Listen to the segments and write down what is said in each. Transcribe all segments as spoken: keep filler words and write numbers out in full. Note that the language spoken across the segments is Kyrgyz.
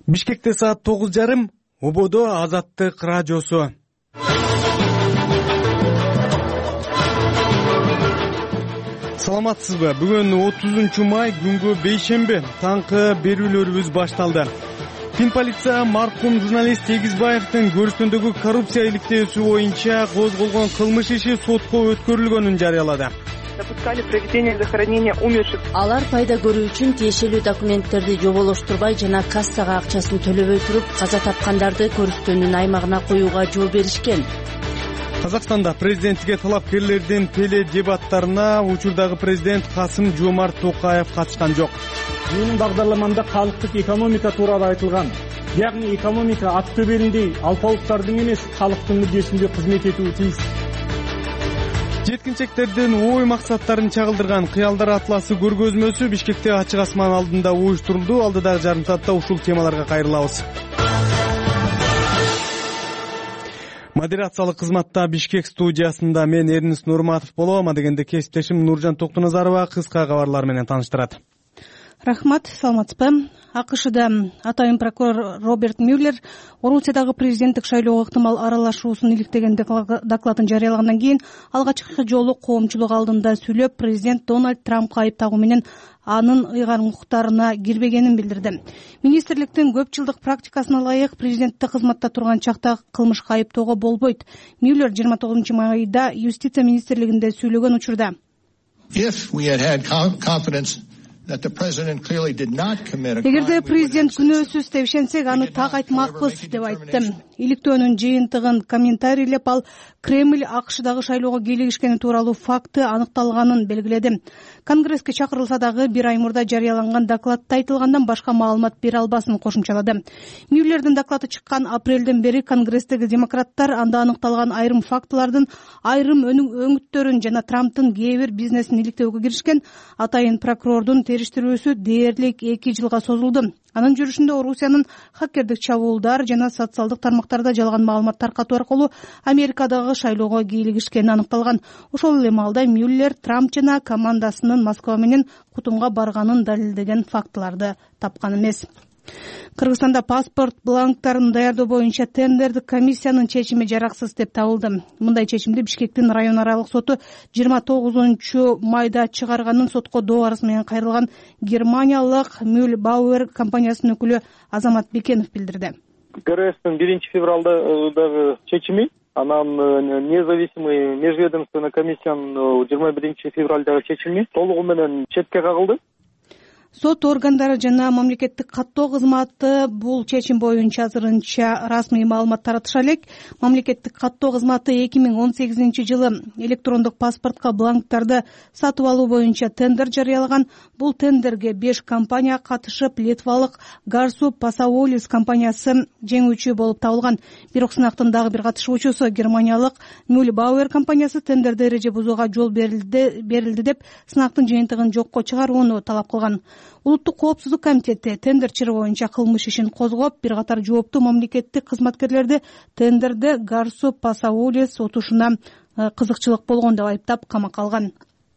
Бишкекте саат тогуз жарым, Ободо Азаттык радиосу. Саламатсызбы? Бүгүн отузунчу май күнгө бейшемби, таңкы берүүлөрүбүз башталды. Фин полиция маркум журналист Эгизбаевдин көрүстөндөгү коррупция иликтөөсү боюнча козголгон кылмыш иши сотко өткөрүлгөнүн жарыялады. Допускали проведение захоронения умерших. Алар пайда көрүү үчүн тиешелүү документтерди жоболоштурбай жана кассага акчасын төлөбөй туруп каза тапкандарды көрүстөөнүн аймагына коюуга жол беришкен. Казакстанда президентке талапкерлердин теле дебаттарына учурдагы президент Касым Жомарт Токаев катышкан жок. Менин багдарламамда калктык экономика тууралуу айтылган. Ягни экономика ат төбелиндей алпауыттардын эмес, калктын мүддесинде кызмет этүү тийиз. Жеткинчектердин ой максаттарын чагылдырган кыялдар атласы көргөзмөсү Бишкекте ачык асман алдында уюштурулду. Алдыдагы жарым саатта ушул темаларга кайрылабыз. Модерациялык кызматта Бишкек студиясында мен Эрнис Нурматов болом. Адегенде кесиптешим Нуржан Токтоназарова кыска кабарлар менен тааныштырат. Рахмат, саламатсызбы? АКШда атайын прокурор Роберт Мюллер Орусиядагы президенттик шайлоого ыктымал аралашуусун иликтеген докладын жарыялагандан кийин алгачкы жолу коомчулук алдында сүйлөп, президент Дональд Трампка айыптагуу менен анын ыйгарым укуктарына кирбегенин билдирди. Министрликтин көп жылдык практикасына ылайык президенттик кызматта турган чакта кылмышка айыптоого болбойт. Мюллер жыйырма тогузунчу майда юстиция министрлигинде сүйлөгөн учурда эгерде президент күнөөсүз деп ишенсек, аны так айтмакпыз деп айтты. Иликтөөнүн жыйынтыгын комментарийлеп, ал Кремль АКШдагы шайлоого кийлигишкени тууралуу факты аныкталганын белгиледи. Конгресске чакырылса дагы бир ай мурда жарыяланган докладта айтылгандан башка маалымат бере албасын кошумчалады. Мюллердин доклады чыккан апрелден бери Конгресстеги демократтар анда аныкталган айрым фактылардын айрым өңүттөрүн жана Трамптын кээ бир бизнесин иликтөөгө киришкен. Атайын прокурордун териштирүүсү дээрлик эки жылга созулду. Анын жүрүшүндө Орусиянын хакердик чабуулдар жана социалдык тармактарда жалган маалымат таркатуу аркылуу Америкадагы шайлоого кийлигишкени аныкталган. Ошол эле маалда Мюллер Трамп жана командасынын Москва менен Кутумга барганын далилдеген фактыларды тапкан эмес. Кыргызстанда паспорт бланктарын даярдоо боюнча тендердик комиссиянын чечими жараксыз деп табылды. Мындай чечимди Бишкектин район аралык соту жыйырма тогузунчу майда чыгарганын сотко доо арыз менен кайрылган германиялык Mühlbauer компаниясынын өкүлү Азамат Бекенов билдирди. КРСтин биринчи февралдагы чечими, анан независимый межведомственный комиссиянын жыйырма биринчи февралдагы чечими толугу менен четке кагылды. Сот органдары жана мамлекеттик каттоо кызматы бул чечим боюнча азырынча расмий маалымат таратыша элек. Мамлекеттик каттоо кызматы эки миң он сегизинчи жылы электрондук паспортко бланктарды сатып алуу боюнча тендер жарыялаган. Бул тендерге беш компания катышып, Литвалык Garsu Pasaulis компаниясы жеңүүчү болуп табылган. Бирок сынактын дагы бир катышуучусу германиялык Mühlbauer компаниясы тендерди эреже бузууга жол берилди берилди деп сынактын жыйынтыгын жокко чыгарууну талап кылган. Улуттук коопсуздук комитети тендер чыры боюнча кылмыш ишин козгоп, бир катар жооптуу мамлекеттик кызматкерлерди тендерде Garsu Pasaulis отушуна кызыкчылык болгон деп айыптап камакка алган.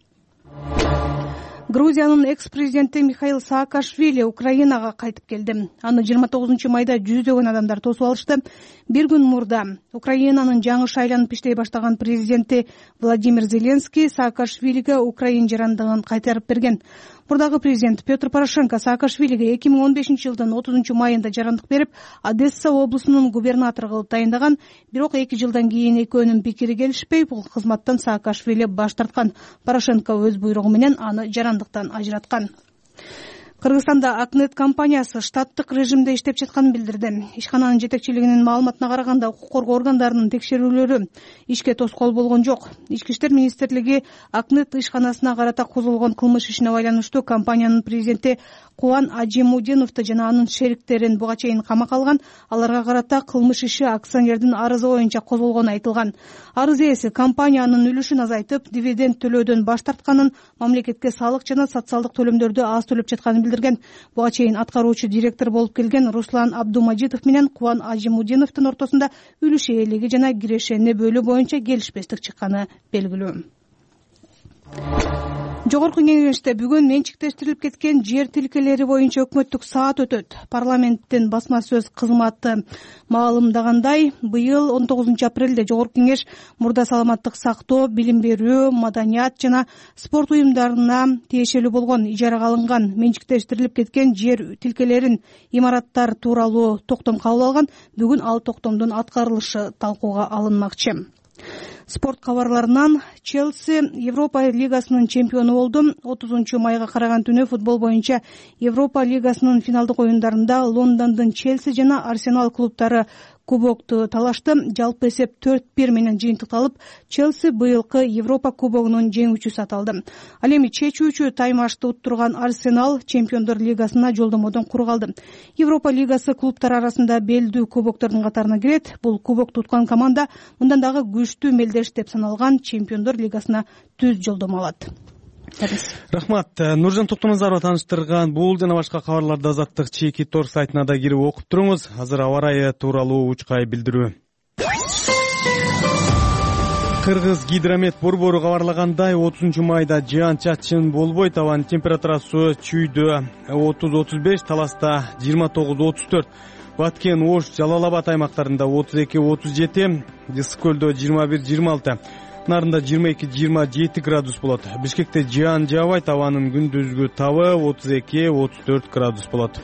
Грузиянын экс-президенти Михаил Саакашвили Украинага кайтып келди. Аны жыйырма тогузунчу майда жүздөгөн адамдар тосуп алышты. Бир күн мурда Украинанын жаңы шайланып иштей баштаган президенти Владимир Зеленский Саакашвилиге Украин жарандыгын кайтарып берген. Мурдагы президент Петр Порошенко Саакашвилиге эки миң он бешинчи жылдын отузунчу майында жарандык берип, Одесса облусунун губернатору кылып дайындаган. Бирок эки жылдан кийин экөөнүн пикири келишпей, бул кызматтан Саакашвили баш тарткан. Порошенко өз буйругу менен аны жарандыктан ажыраткан. Кыргызстанда Акнет компаниясы штаттык режимде иштеп жатканын билдирди. Ишкананын жетекчилигинин маалыматына караганда, укук коргоо органдарынын текшерүүлөрү ишке тоскоол болгон жок. Ички иштер министрлиги Акнет ишканасына карата козголгон кылмыш ишине байланыштуу компаниянын президенти Кубан Ажимудиновду жана анын шериктерин буга чейин камакка алган. Аларга карата кылмыш иши акционердин арызы боюнча козголгону айтылган. Арыз ээси компаниянын үлүшүн азайтып, дивиденд төлөөдөн баш тартканын, мамлекетке салык жана социалдык төлөмдөрдү аз төлөп жатканын билдирген. Буга чейин аткаруучу директор болуп келген Руслан Абдумажитов менен Кубан Ажимудиновдун ортосунда үлүш ээлиги жана кирешени бөлүү боюнча келишпестик чыкканы белгилүү. Жогорку Кеңеште бүгүн менчиктештирилип кеткен жер тилкелери боюнча өкмөттүк саат өтөт. Парламенттин басма сөз кызматы маалымдагандай, быйыл он тогузунчу апрелде Жогорку Кеңеш мурда саламаттык сактоо, билим берүү, маданият жана спорт уюмдарына тиешелүү болгон ижарага алынган менчиктештирилип кеткен жер тилкелерин, имараттар тууралуу токтом кабыл алган. Бүгүн ал токтомдун аткарылышы талкууга алынмакчы. Спорт кабарларынан Челси Европа лигасынын чемпиону болду. отузунчу майга караган түнү футбол боюнча Европа лигасынын финалдык оюндарында Лондондун Челси жана Арсенал клубтары кубокту талашты. Жалпы эсеп төрт бир менен жыйынтыкталып, Челси быйылкы Европа кубогунун жеңүүчүсү аталды. Ал эми чечүүчү таймашты уттурган Арсенал чемпиондор лигасына жолдомодон кур калды. Европа лигасы клубтар арасында белдүү кубоктордун катарына кирет. Бул кубокту уткан команда мындан дагы күчтүү мелдеш деп саналган чемпиондор лигасына түз жолдомо алат. Рахмат. Нуржан Токтомозарова тааныштырган бул жана башка кабарларды Азаттык чеки тор сайтына да кирип окуп туруңуз. Азыр аба ырайы тууралуу учкай билдирүү. Кыргыз гидромет борбору кабарлагандай, отузунчу майда жаан-чачын болбойт, абанын температурасы чүйдө отуз отуз беш, Таласта жыйырма тогуз отуз төрт, Баткен, Ош, Жалал Абад аймактарында отуз эки отуз жети, Ысык көлдө жыйырма бир жыйырма алты, Нарында жыйырма эки жыйырма жети градус болот. Бишкекте жаан жаабайт, абанын күндүзгү табы отуз эки отуз төрт градус болот.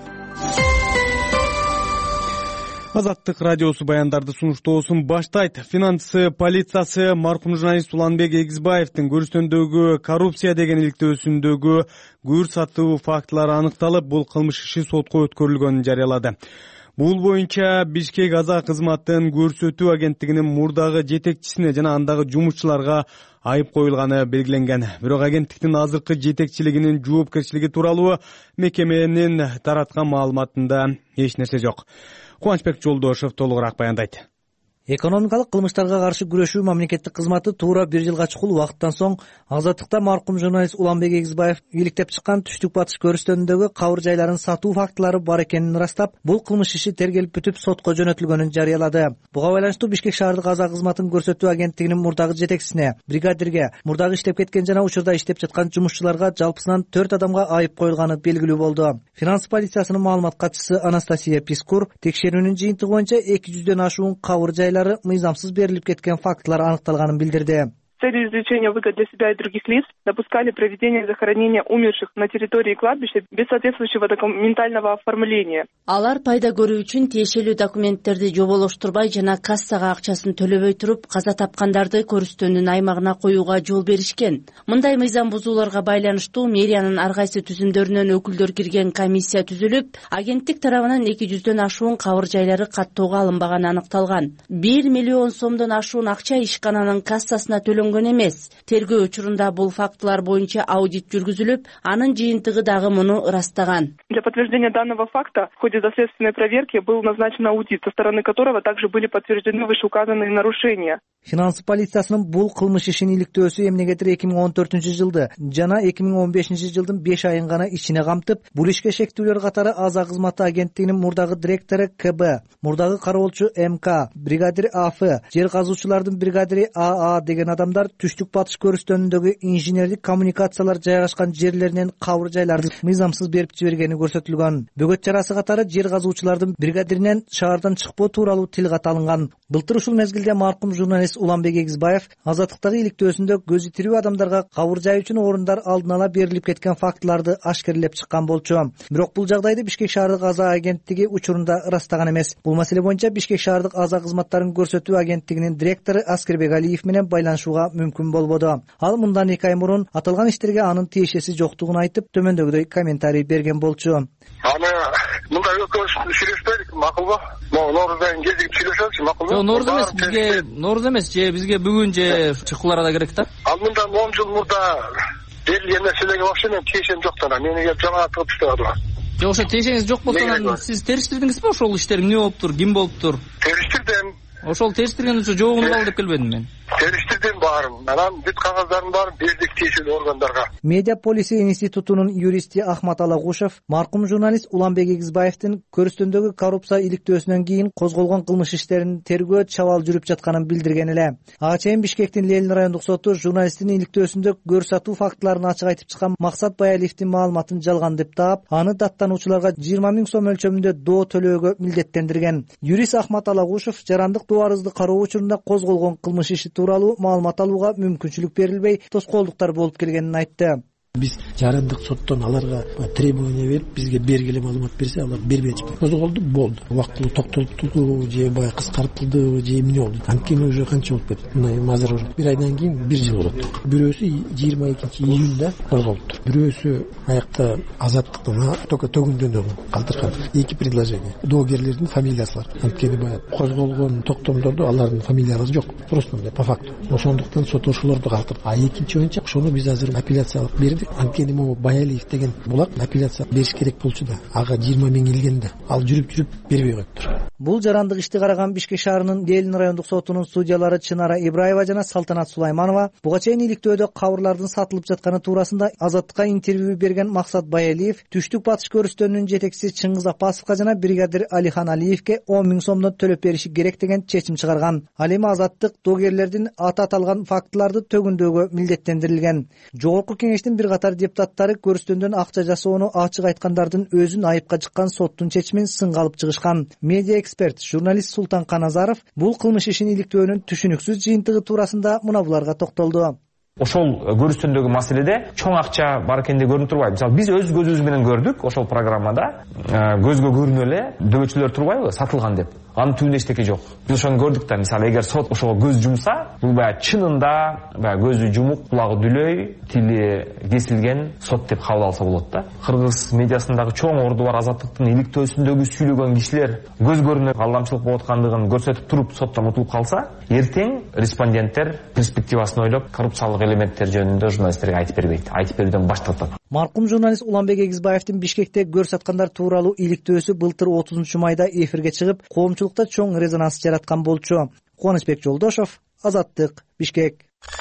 Азаттык радиосу баяндарды сунуштоосун баштайт. Финанс полициясы маркум журналист Уланбек Эгизбаевдин көрүстөндөгү коррупция деген иликтөөсүндөгү күр сатуу фактылары аныкталып, бул кылмыш иши сотко өткөрүлгөнүн жарыялады. Бул боюнча Бишкек Аза кызматын көрсөтүү агенттигинин мурдагы жетекчисине жана андагы жумушчуларга айып коюлганы белгиленген. Бирок агенттиктин азыркы жетекчилигинин жоопкерчилиги тууралуу мекеменин тараткан маалыматында эч нерсе жок. Кубанычбек Жолдошев толугураак баяндайт. Экономикалык кылмыштарга каршы күрөшүү мамлекеттик кызматы туура бир жылга чукул убакыттан соң Азаттыкта маркум журналист Уланбек Эгизбаев иликтеп чыккан түштүк батыш көрүстөнүндөгү кабыр жайларын сатуу фактылары бар экенин ырастап, бул кылмыш иши тергелип бүтүп сотко жөнөтүлгөнүн жарыялады. Буга байланыштуу Бишкек шаардык Аза кызматын көрсөтүү агенттигинин мурдагы жетекчисине, бригадирге, мурдагы иштеп кеткен жана учурда иштеп жаткан жумушчуларга жалпысынан төрт адамга айып коюлганы белгилүү болду. Финанс полициясынын маалымат катчысы Анастасия Пискур текшерүүнүн жыйынтыгы боюнча эки жүздөн ашуун кабыр жайлары мыйзамсыз берилип кеткен фактылар аныкталганын билдирди. С целью извлечения выгод для себя и других лиц допускали проведение захоронения умерших на территории кладбища без соответствующего документального оформления. Алар пайда көрүү үчүн тиешелүү документтерди жоболоштурбай жана кассага акчасын төлөбөй туруп, каза тапкандарды көрүстөндүн аймагына коюуга жол беришкен. Мындай мыйзам бузууларга байланыштуу мэриянын ар кайсы түзүмдөрүнөн өкүлдөр кирген комиссия түзүлүп, агенттик тарабынан эки жүздөн ашуун кабыр жайлары каттоого алынбаганы аныкталган. бир миллион сомдон ашуун акча ишкананын кассасына төлөнгөн эмес. Тергөө учурунда бул фактылар боюнча аудит жүргүзүлүп, анын жыйынтыгы дагы муну ырастаган. Для подтверждения данного факта в ходе доследственной проверки был назначен аудит, со стороны которого также были подтверждены вышеуказанные нарушения. Финанс полициясынын бул кылмыш ишин иликтөөсү эмнегедир эки миң он төртүнчү жылды жана эки миң он бешинчи жылдын беш айын гана ичине камтып, бул ишке шектүүлөр катары Аза кызматы агенттигинин мурдагы директору К Б, мурдагы кароолчу М К, бригадир А Ф, жер казуучулардын бригадири А А деген адамдар түштүк батыш көрүстөнүндөгү инженердик коммуникациялар жайгашкан жерлеринен кабыр жайларды мыйзамсыз берип жибергени көрсөтүлгөн. Бөгөт чарасы катары жер казуучулардын бригадиринен шаардан чыкпоо тууралуу тил кат алынган. Былтыр ушул мезгилде маркум журналист Уланбек Эгизбаев Азаттыктагы иликтөөсүндө көзү тирүү адамдарга кабыр жай үчүн орундар алдын ала берилип кеткен фактыларды ашкерлеп чыккан болчу. Бирок бул жагдайды Бишкек шаардык Аза агенттиги учурунда ырастаган эмес. Бул маселе боюнча Бишкек шаардык Аза кызматтарын көрсөтүү агенттигинин директору Аскербек Алиев менен байланышууга мүмкүн болбоду. Ал мындан эки ай мурун аталган иштерге анын тиешеси жоктугун айтып, төмөндөгүдөй комментарий берген болчу. Аны мындай экөөбүз сүйлөшпөйдүк, макулбу? Могу Нооруздан кезигип сүйлөшөлүчү, макулбу? Жок, Нооруз эмес, бизге Нооруз эмес, же бизге бүгүн же чыккылары да керек да. Ал мындан он жыл мурда берилген нерселерге вообще мен тиешем жок да, мени келип жамаат кылып иштеп. Жок, ошо тиешеңиз жок болсо, анан сиз териштирдиңизби ошол иштерди? Эмне болуптур, ким болуптур? Териштирдим. Ошол териштирген үчүн жоогун ал деп келбедим мен. териштирдим баарын, анан бүт кагаздарын баарын бердик тиешелүү органдарга. Медиа полиси институтунун юристи Ахмат Алагушев маркум журналист Уланбек Эгизбаевдин көрүстөндөгү коррупция иликтөөсүнөн кийин козголгон кылмыш иштерин тергөө чабал жүрүп жатканын билдирген эле. Ага чейин Бишкектин Ленин райондук соту журналисттин иликтөөсүндө көрсөтүү фактыларын ачык айтып чыккан Максат Баялиевдин маалыматын жалган деп таап, аны даттануучуларга жыйырма миң сом өлчөмүндө доо төлөөгө милдеттендирген. Юрист Ахмат Алагушев жарандык доо арызды кароо учурунда козголгон кылмыш иши тууралуу маалымат алууга мүмкүнчүлүк берилбей, тоскоолдуктар болуп келгенин айтты. Биз жарандык соттон аларга требование берип, бизге бергиле маалымат берсе, алар бербей атышпайт. Козголду, болду. Убактылуу токтотулду, же баягы кыскартылды, же эмне болду. Анткени уже канча болуп кетти. Мына азыр уже бир айдан кийин бир жыл болот. Бирөөсү жыйырма экинчи июнда козголуптур. Бирөөсү аякта азаттыктан только төгүндөн калтырган. Эки предложение. Доогерлердин фамилиясы бар. Анткени баягы козголгон токтомдордо алардын фамилиялары жок. Просто по факту. Ошондуктан сот ошолорду калтырды. А экинчи боюнча ошону биз азыр апелляциялык бердик. Анткени могу Баялиев деген булак апелляция бериш керек болчу да, ага жыйырма миң илгенде ал жүрүп-жүрүп бербей коюптур. Бул жарандык ишти караган Бишкек шаарынын Ленин райондук сотунун судьялары Чынара Ибраева жана Салтанат Сулайманова буга чейин иликтөөдө кабырлардын сатылып жатканы туурасында Азаттыкка интервью берген Максат Баялиев түштүк батыш көрүстөнүнүн жетекчиси Чыңгыз Апасовго жана бригадир Алихан Алиевке он миң сомдон төлөп бериши керек деген чечим чыгарган. Ал эми Азаттык доогерлердин аты аталган фактыларды төгүндөгө милдеттендирилген. Жогорку кеңештин бир катар депутаттары көрүстөндөн акча жасоону ачык айткандардын өзүн айыпка жыккан соттун чечимин сынга алып чыгышкан. Медиа эксперт, журналист Султан Каназаров бул кылмыш ишин иликтөөнүн түшүнүксүз жыйынтыгы туурасында мына буларга токтолду. Ошол көрүстөндөгү маселеде чоң акча бар экен деп көрүнүп турбайбы? Мисалы биз өз көзүбүз менен көрдүк, ошол программада көзгө көрүнө эле дөбөчөлөр турбайбы, сатылган деп. Анын түбүндө эчтеке жок. Биз ошону көрдүк да, мисалы эгер сот ошого көз жумса, бул баягы чынында баягы көзү жумук, кулагы дүлөй, тили кесилген сот деп кабыл алса болот да. Кыргыз медиасындагы чоң орду бар Азаттыктын иликтөөсүндөгү сүйлөгөн кишилер көз көрүнө алдамчылык болуп аткандыгын көрсөтүп туруп соттон утулуп калса, эртең респонденттер перспективасын ойлоп коррупциялык элементтер жөнүндө журналисттерге айтып бербейт, айтып берүүдөн баш тартат. Маркум журналист Уланбек Эгизбаевдин Бишкекте көрсаткандар тууралуу иликтөөсү былтыр отузунчу майда эфирге чыгып, коомчулукта чоң резонанс жараткан болчу. Кубанычбек Жолдошов, Азаттык, Бишкек.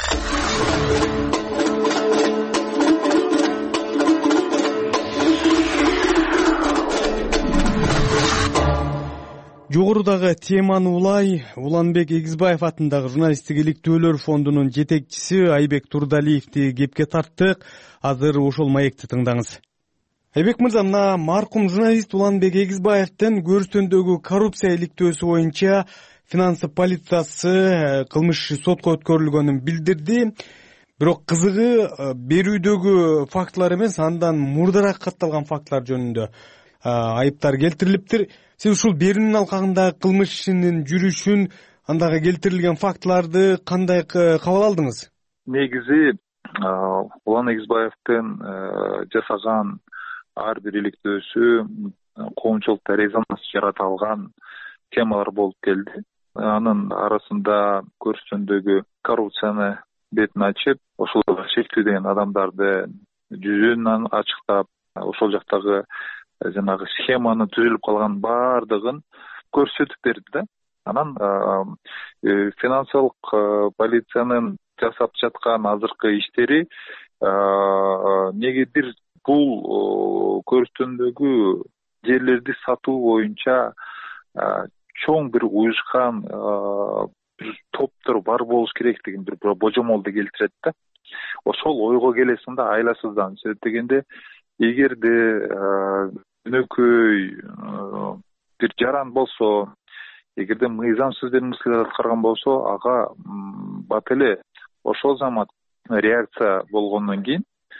Жогорудагы теманы улай Уланбек Эгизбаев атындагы журналисттик иликтөөлөр фондунун жетекчиси Айбек Турдалиевди кепке тарттык. Азыр ошол маекти тыңдаңыз. Айбек мырза, мына маркум журналист Уланбек Эгизбаевдин көрүстөндөгү коррупция иликтөөсү боюнча финансы полициясы кылмыш сотко өткөрүлгөнүн билдирди. Бирок кызыгы берүүдөгү фактылар эмес, андан мурдараак катталган фактылар жөнүндө айыптар келтирилиптир. Сиз ушул берүүнүн алкагындагы кылмыш ишинин жүрүшүн, андагы келтирилген фактыларды кандай кабыл алдыңыз? Негизи Улан Эгизбаевдин жасаган ар бир иликтөөсү коомчулукта резонанс жарата алган темалар болуп келди. Анын арасында көрүстөндөгү коррупцияны бетин ачып, ошолорго шектүү деген адамдарды жүзүн ачыктап, ошол жактагы жанагы схеманы түзүлүп калган баардыгын көрсөтүп берди да. Анан финансылык полициянын жасап жаткан азыркы иштери негедир бул көрүстөндөгү жерлерди сатуу боюнча чоң бир уюшкан бир топтор бар болуш керектигин бир божомолду келтирет да. Ошол ойго келесиң да айласыздан. Себеп дегенде эгерде өнөкөй бир жаран болсо, эгерде мыйзамсыз бир мыскылар аткарган болсо, ага бат эле ошол замат реакция болгондон кийин,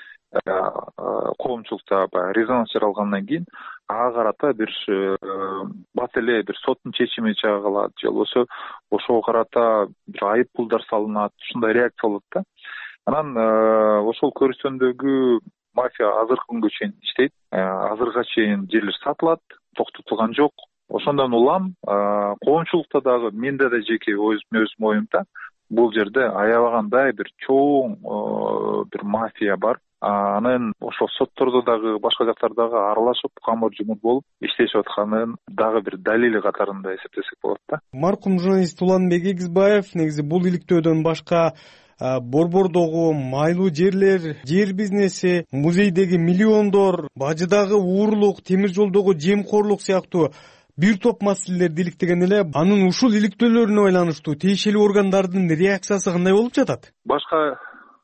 коомчулукта резонанс жаралгандан кийин ага карата бир бат эле бир соттун чечими чыгарылат, же болбосо ошого карата бир айып пулдар салынат, ушундай реакция болот да. Анан ошол көрүстөндөгү мафия азыркы күнгө чейин иштейт. Азырга чейин жерлер сатылат, токтотулган жок. Ошондон улам коомчулукта дагы менде да жеке өзүм оюмда бул жерде аябагандай бир чоң бир мафия бар. анын ошол соттордо дагы башка жактардагы аралашып камыр жумур болуп иштешип атканын дагы бир далили катарында эсептесек болот да. Маркум журналист Уланбек Эгизбаев негизи бул иликтөөдөн башка борбордогу майлуу жерлер, жер бизнеси, музейдеги миллиондор, бажыдагы уурлук, темир жолдогу жемкорлук сыяктуу бир топ маселелерди иликтеген эле. Анын ушул иликтөөлөрүнө байланыштуу тиешелүү органдардын реакциясы кандай болуп жатат? Башка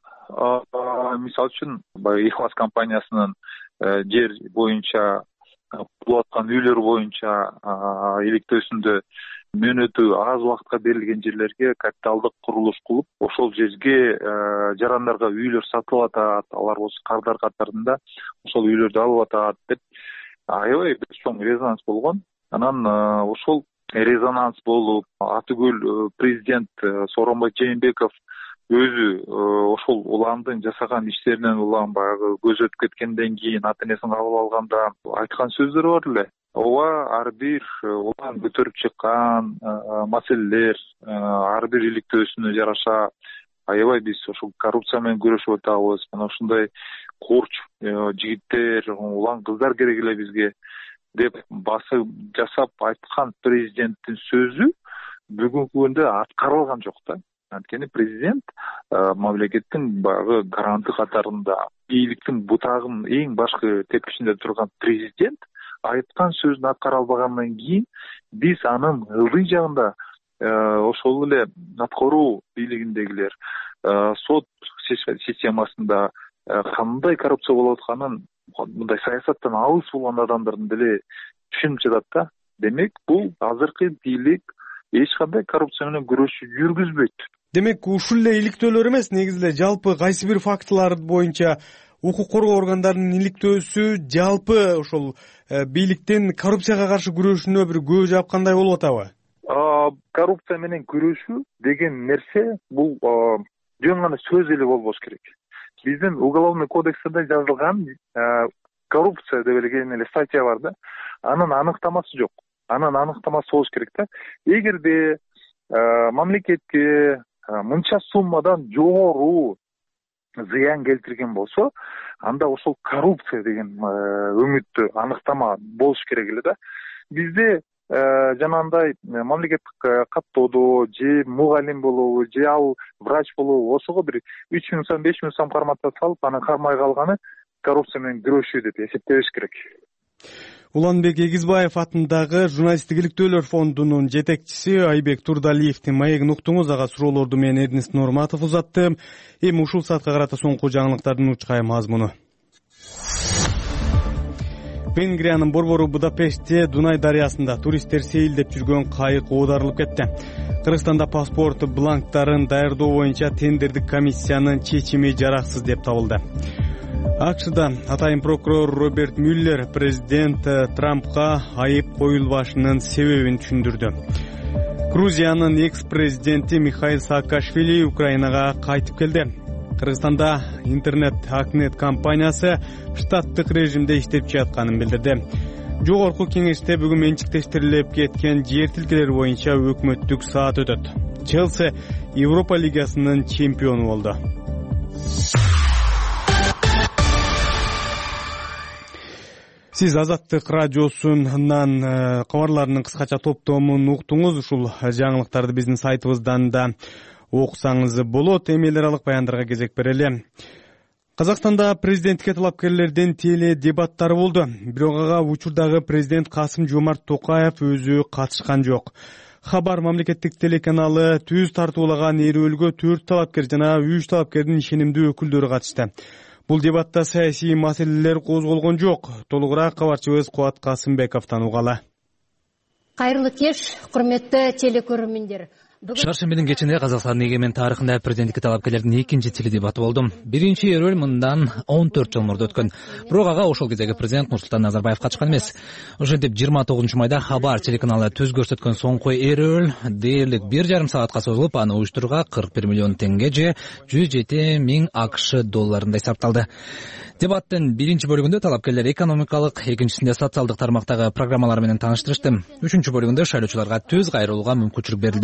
мисалы үчүн баягы ИХЛАС компаниясынын жер боюнча курулуп аткан үйлөр боюнча иликтөөсүндө мөөнөтү аз убакытка берилген жерлерге капиталдык курулуш кылып, ошол жерге жарандарга үйлөр сатылып атат, алар болсо кардар катарында ошол үйлөрдү алып атат деп аябай бир чоң резонанс болгон. Анан ошол резонанс болуп, Атыгүл президент Сооронбай Жээнбеков өзү ошол уландын жасаган иштеринен улам баягы көз өтүп кеткенден кийин ата энесин кабыл алганда айткан сөздөр бар эле. Ооба, ар бир улан көтөрүп чыккан маселелер, ар бир иликтөөсүнө жараша аябай биз ошол коррупция менен күрөшүп атабыз. Мына ушундай курч жигиттер, улан кыздар керек эле бизге деп басып жасап айткан президенттин сөзү бүгүнкү күндө аткарылган жок да. Анткени президент мамлекеттин баягы гаранты катарында, бийликтин бутагын эң башкы тепкичинде турган президент айткан сөзүн аткара албагандан кийин биз анын ылдый жагында ошол эле аткаруу бийлигиндегилер, сот системасында кандай коррупция болуп атканын мындай саясаттан алыс болгон адамдардын деле түшүнүп жатат да. Демек, бул азыркы бийлик эч кандай коррупция менен күрөшү жүргүзбөйт. Демек, ушул эле иликтөөлөр эмес, негизи эле жалпы кайсы бир фактылар боюнча укук коргоо органдарынын иликтөөсү жалпы ошол бийликтин коррупцияга каршы күрөшүнө бир көз жапкандай болуп атабы? Коррупция менен күрөшүү деген нерсе бул жөн гана сөз эле болбош керек. Биздин уголовный кодексте жазылган коррупция деп эле эле статья бар да. Анын аныктамасы жок. Анын аныктамасы болуш керек да. Эгерде мамлекетке мынча суммадан жогору зыян келтирген болсо, анда ошол коррупция деген өңүттү аныктама болуш керек эле да. Бизде жанагындай мамлекеттик каттоодо же мугалим болобу, же ал врач болобу, ошого бир үч миң сом, беш миң сом карматта салып, анан кармай калганы коррупция менен күрөшүү деп эсептебеш керек. Уланбек Эгизбаев атындагы журналисттик иликтөөлөр фондунун жетекчиси Айбек Турдалиевдин маегин уктуңуз. Ага суроолорду мен Эрнест Нурматов узаттым. Эми ушул саатка карата соңку жаңылыктардын учкай мазмуну. Венгриянын борбору Будапештте Дунай дарыясында туристтер сейилдеп жүргөн кайык оодарылып кетти. Кыргызстанда паспорт бланктарын даярдоо боюнча тендердик комиссиянын чечими жараксыз деп табылды. АКШда атайын прокурор Роберт Мюллер президент Трампка айып коюлбашынын себебин түшүндүрдү. Грузиянын экс-президенти Михаил Саакашвили Украинага кайтып келди. Кыргызстанда интернет Акнет компаниясы штаттык режимде иштеп жатканын билдирди. Жогорку кеңеште бүгүн менчиктештирилип кеткен жер тилкелери боюнча өкмөттүк саат өтөт. Челси Европа лигасынын чемпиону болду. Сиз Азаттык радиосунан кабарларынын кыскача топтомун уктуңуз. Ушул жаңылыктарды биздин сайтыбыздан да окусаңыз болот. Эми эл аралык баяндарга кезек берели. Казакстанда президенттикке талапкерлердин теле дебаттары болду. Бирок ага учурдагы президент Касым Жомарт Токаев өзү катышкан жок. Хабар мамлекеттик телеканалы түз тартуулаган эрөөлгө төрт талапкер жана үч талапкердин ишенимдүү өкүлдөрү катышты. Бул дебатта саясий маселелер козголгон жок. Толугураак кабарчыбыз Кубат Касымбековдон угалы. Кайрылуу кеш, курметтүү телекөрөрмөндөр. Шаршембинин кечинде Казакстандын эгемен тарыхында президенттикке талапкерлердин экинчи теледебаты болду. Биринчи эрөөл мындан он төрт жыл мурда өткөн. Бирок ага ошол кездеги президент Нурсултан Назарбаев катышкан эмес. Ошентип жыйырма тогузунчу майда Хабар телеканалы түз көрсөткөн соңку эрөөл дээрлик бир жарым саатка созулуп, аны уюштурууга кырк бир миллион теңге же жүз жети миң АКШ долларындай сарпталды. Дебаттын биринчи бөлүгүндө талапкерлер экономикалык, экинчисинде социалдык тармактагы программалар менен тааныштырышты. Үчүнчү бөлүгүндө шайлоочуларга түз кайрылууга мүмкүнчүлүк берилди.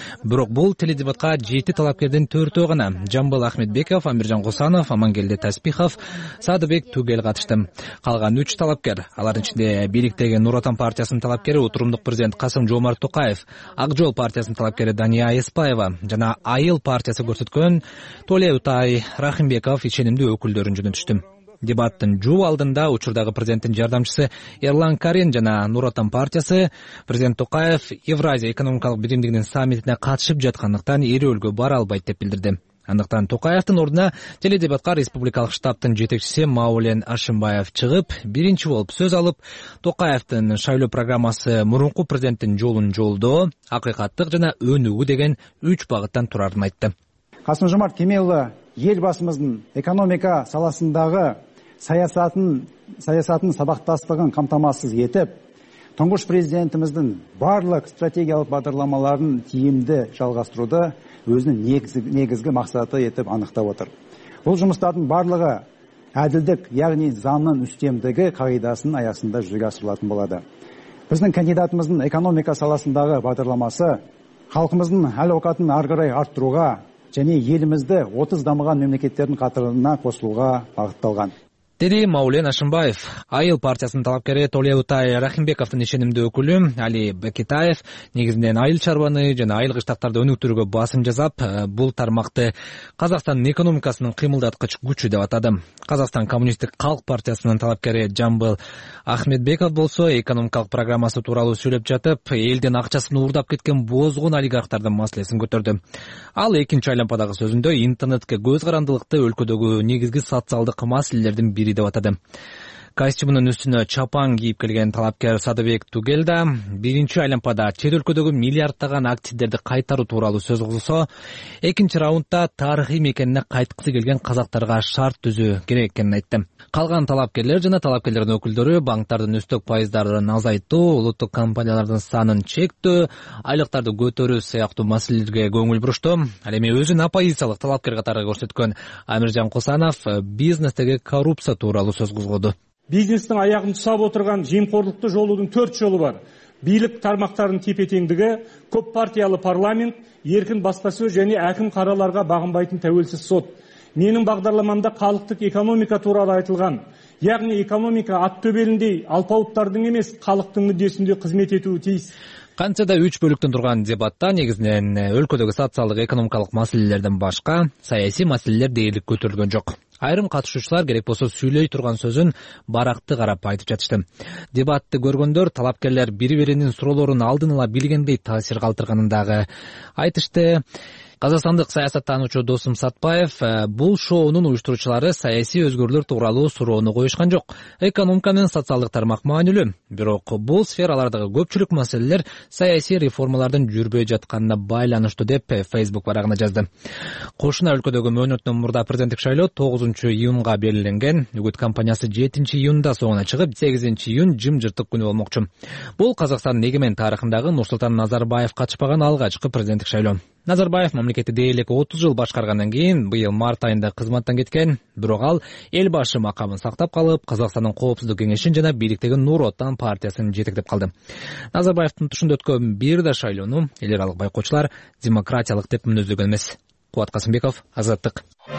Бирок бул теледебатка жети талапкердин төртөө гана Жамбыл Ахметбеков, Амиржан Кусанов, Амангелди Таспихов, Садыбек Тугел катышты. Калган үч талапкер, алардын ичинде бийликтеги Нур Отан партиясынын талапкери отурумдук президент Касым-Жомарт Токаев, Ак Жол партиясынын талапкери Дания Эспаева жана Айыл партиясы көрсөткөн Толеутай Рахимбеков ишенимдүү өкүлдөрүн жөнөтүштү. Дебаттын жуу алдында учурдагы президенттин жардамчысы Эрлан Карин жана Нур Отан партиясы президент Токаев Евразия экономикалык биримдигинин саммитине катышып жаткандыктан Эреөлгө бара албайт деп билдирди. Андыктан Токаевдин ордуна теледебатка республикалык штабтын жетекчиси Маулен Ашимбаев чыгып, биринчи болуп сөз алып, Токаевдин шайлоо программасы мурунку президенттин жолун жолдоо, акыйкаттык жана өнүгүү деген үч багыттан турарын айтты. Касым-Жомарт Кемелұлы елбасымыздын экономика саласындагы саясатын саясатын сабактастыгын камтамасыз этип, туңгуш президентимиздин барлык стратегиялык бағдарламаларын тиімді жалғастыруды өзүнүн негизги максаты этип аныктап отур. Бул жумуштардын барлыгы адилдик, ягни заңдын үстемдиги кагыйдасынын аясында жүзөгө асырылатын болот. Биздин кандидатыбыздын экономика саласындагы бағдарламасы халкыбыздын әл-ауқатын ары карай арттырууга және елімізді отыз дамыған мемлекеттердің қатарына қосылуға бағытталған. Деди Маулен Ашимбаев. Айыл партиясынын талапкери Толеутай Рахимбековдун ишенимдүү өкүлү Али Бекетаев негизинен айыл чарбаны жана айыл кыштактарды өнүктүрүүгө басым жасап, бул тармакты Казакстандын экономикасынын кыймылдаткыч күчү деп атады. Казакстан коммунисттик калк партиясынын талапкери Жамбыл Ахметбеков болсо экономикалык программасы тууралуу сүйлөп жатып, элдин акчасын уурдап кеткен бозгун олигархтардын маселесин көтөрдү. Ал экинчи айлампадагы сөзүндө интернетке көз карандылыкты өлкөдөгү негизги социалдык маселелердин бири деп атады. Костюмунун үстүнө чапан кийип келген талапкер Садыбек Тугел да биринчи айлампада чет өлкөдөгү миллиарддаган активдерди кайтаруу тууралуу сөз кылса, экинчи раундда тарыхый мекенине кайткысы келген казактарга шарт түзүү керек экенин айтты. Калган талапкерлер жана талапкерлердин өкүлдөрү банктардын үстөк пайыздарын азайтуу, улуттук компаниялардын санын чектөө, айлыктарды көтөрүү сыяктуу маселелерге көңүл бурушту. Ал эми өзүн оппозициялык талапкер катары көрсөткөн Амиржан Кусанов бизнестеги коррупция тууралуу сөз козгоду. Бизнестің аяғын тұсап отырған жемқорлықты жолудың төрт жолы бар. Бийлик тармақтарын тепе-теңдігі, көп партиялы парламент, еркін баспасөз және әкім қараларға бағынбайтын тәуелсіз сот. Менің бағдарламамда халықтық экономика туралы айтылған. Яғни экономика ат төбеліндей алпауыттардың емес, халықтың мүддесінде қызмет етуі тиіс. Канча да үч бөлүктөн турган дебатта негизинен өлкөдөгү социалдык экономикалык маселелерден башка саясий маселелер дээрлик көтөрүлгөн жок. Айрым катышуучулар керек болсо сүйлөй турган сөзүн баракты карап айтып жатышты. Дебатты көргөндөр талапкерлер бири-биринин суроолорун алдын ала билгендей таасир калтырганын дагы айтышты. Казакстандык саясаттануучу Досум Сатпаев бул шоунун уюштуруучулары саясий өзгөрүүлөр тууралуу суроону коюшкан жок. Экономика менен социалдык тармак маанилүү, бирок бул сфералардагы көпчүлүк маселелер саясий реформалардын жүрбөй жатканына байланыштуу деп Facebook барагына жазды. Кошуна өлкөдөгү мөөнөттөн мурда президенттик шайлоо тогузунчу июнга белгиленген. Үгүт компаниясы жетинчи июнда соңуна чыгып, сегизинчи июнь жымжыртык күнү болмокчу. Бул Казакстандын эгемен тарыхындагы Нурсултан Назарбаев катышпаган алгачкы президенттик шайлоо. Назарбаев мамлекетти дээрлик отуз жыл башкаргандан кийин быйыл март айында кызматтан кеткен, бирок ал эл башы макамын сактап калып, Казакстандын коопсуздук кеңешин жана бийликтеги Нур Отан партиясын жетектеп калды. Назарбаевдин тушунда өткөн бир да шайлоону эл аралык байкоочулар демократиялык деп мүнөздөгөн эмес. Кубат Касымбеков, Азаттык.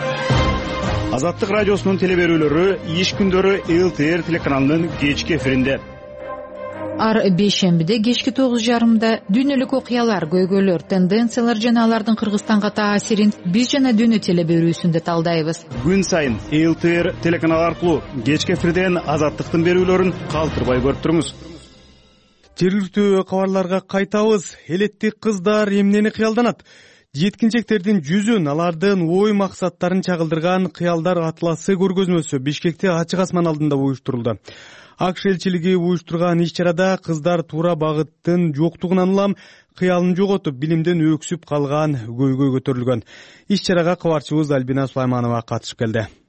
Азаттык радиосунун телеберүүлөрү иш күндөрү эл тэ эр телеканалынын кечки эфиринде. Ар бейшембиде кечки тогуз жарымда дүйнөлүк окуялар, көйгөйлөр, тенденциялар жана алардын Кыргызстанга таасирин биз жана дүйнө телеберүүсүндө талдайбыз. Күн сайын эл тэ эр телеканалы аркылуу кечки эфирден Азаттыктын берүүлөрүн калтырбай көрүп туруңуз. Жергиликтүү кабарларга кайтабыз. Элетти кыздар эмнени кыялданат? Жеткинчектердин жүзүн, алардын ой максаттарын чагылдырган кыялдар атласы көргөзмөсү Бишкекте ачык асман алдында уюштурулду. АКШ элчилиги уюштурган иш-чарада кыздар туура багыттын жоктугунан улам кыялын жоготуп, билимден өксүп калган көйгөй көтөрүлгөн. Иш-чарага кабарчыбыз Альбина Сулайманова катышып келди.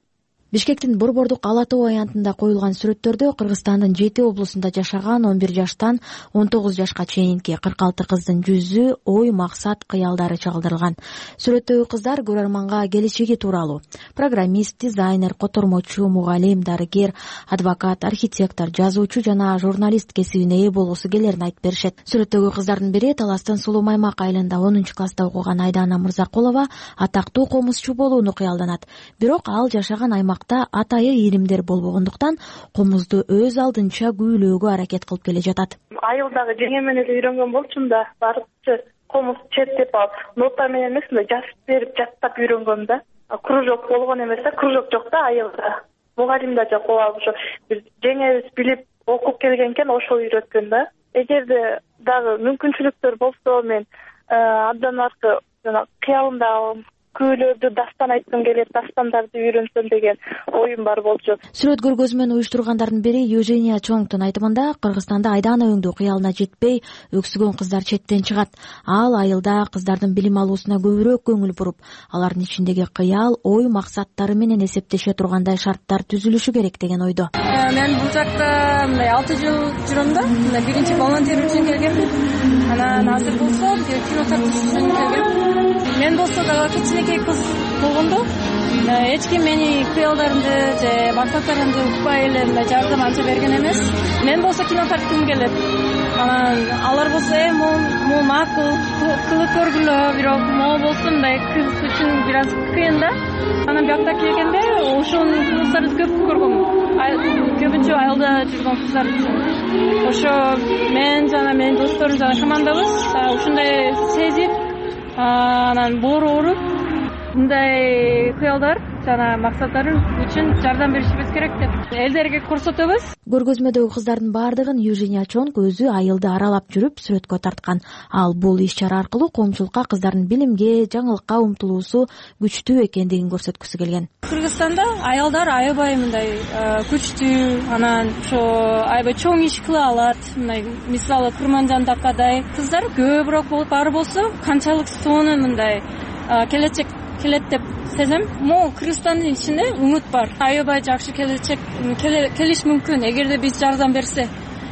Бишкектин Борбордук Ала Тоо аянтында коюлган сүрөттөрдө Кыргызстандын жети облусунда жашаган он бир жаштан он тогуз жашка чейинки кырк алты кыздын жүзү, ой, максат, кыялдары чагылдырылган. Сүрөттөгү кыздар көрөрманга келечеги тууралуу программист, дизайнер, котормочу, мугалим, дарыгер, адвокат, архитектор, жазуучу жана журналист кесибине ээ болгусу келерин айтып беришет. Сүрөттөгү кыздардын бири Таластын Сулуу Маймак айылында онунчу класста окуган Айдана Мырзакулова атактуу комузчу болууну кыялданат. Бирок ал жашаган аймакта атайы ийримдер болбогондуктан комузду өз алдынча күүлөөгө аракет кылып келе жатат. Айылдагы жеңе менен эле үйрөнгөн болчумун да, барчы комуз четтеп алып, нота менен эмес эле жазып берип жаттап үйрөнгөм да. Кружок болгон эмес да, кружок жок да айылда. Мугалим да жок, ошо биз жеңебиз билип окуп келген экен, ошол үйрөткөн да. Эгерде дагы мүмкүнчүлүктөр болсо мен абдан аркы жана кыялымда күйлөрдү дастан айткым келет, дастандарды үйрөнсөм деген оюм бар болчу. Сүрөт көргөзмөнү уюштургандардын бири Южения Чоңтун айтымында Кыргызстанда айдана өңдүү кыялына жетпей өксүгөн кыздар четтен чыгат. Ал айылда кыздардын билим алуусуна көбүрөөк көңүл буруп, алардын ичиндеги кыял, ой, максаттары менен эсептеше тургандай шарттар түзүлүшү керек деген ойдо. Мен бул жакта мындай алты жыл жүрөм да, биринчи волонтер үчүн келгем. Анан азыр болсо кино тартыш үчүн келгем. Мен болсо дагы кичинекей кыз болгондо эч ким мени кыялдарымды же максаттарымды укпай эле жардам анча берген эмес. Мен болсо кино тарткым келет. Анан алар болсо э могу макул кылып көргүлө, бирок могу болсо мындай кыз үчүн бир аз кыйын да. Анан биякта келгенде ошонун кыздарын көп көргөм. Көбүнчө айылда жүргөн кыздар үчүн. Ошо мен жана менин досторум жана командабыз ушундай сезип, анан боору ооруп, мындай кыялдар жана максаттар үчүн жардам беришибиз керек деп элдерге көрсөтөбүз. Көргөзмөдөгү кыздардын баардыгын Южения Чонг өзү айылды аралап жүрүп сүрөткө тарткан. Ал бул иш-чара аркылуу коомчулукка кыздардын билимге, жаңылыкка умтулуусу күчтүү экендигин көрсөткүсү келген. Кыргызстанда аялдар аябай мындай күчтүү, анан ошо аябай чоң иш кыла алат. Мындай мисалы Курманжан ападай кыздар көбүрөөк болуп бар болсо, канчалык сонун мындай келечек келет деп сезем. Могу Кыргызстандын ичинде умут бар. Аябай жакшы келечек келиш мүмкүн эгерде биз жардам берсе.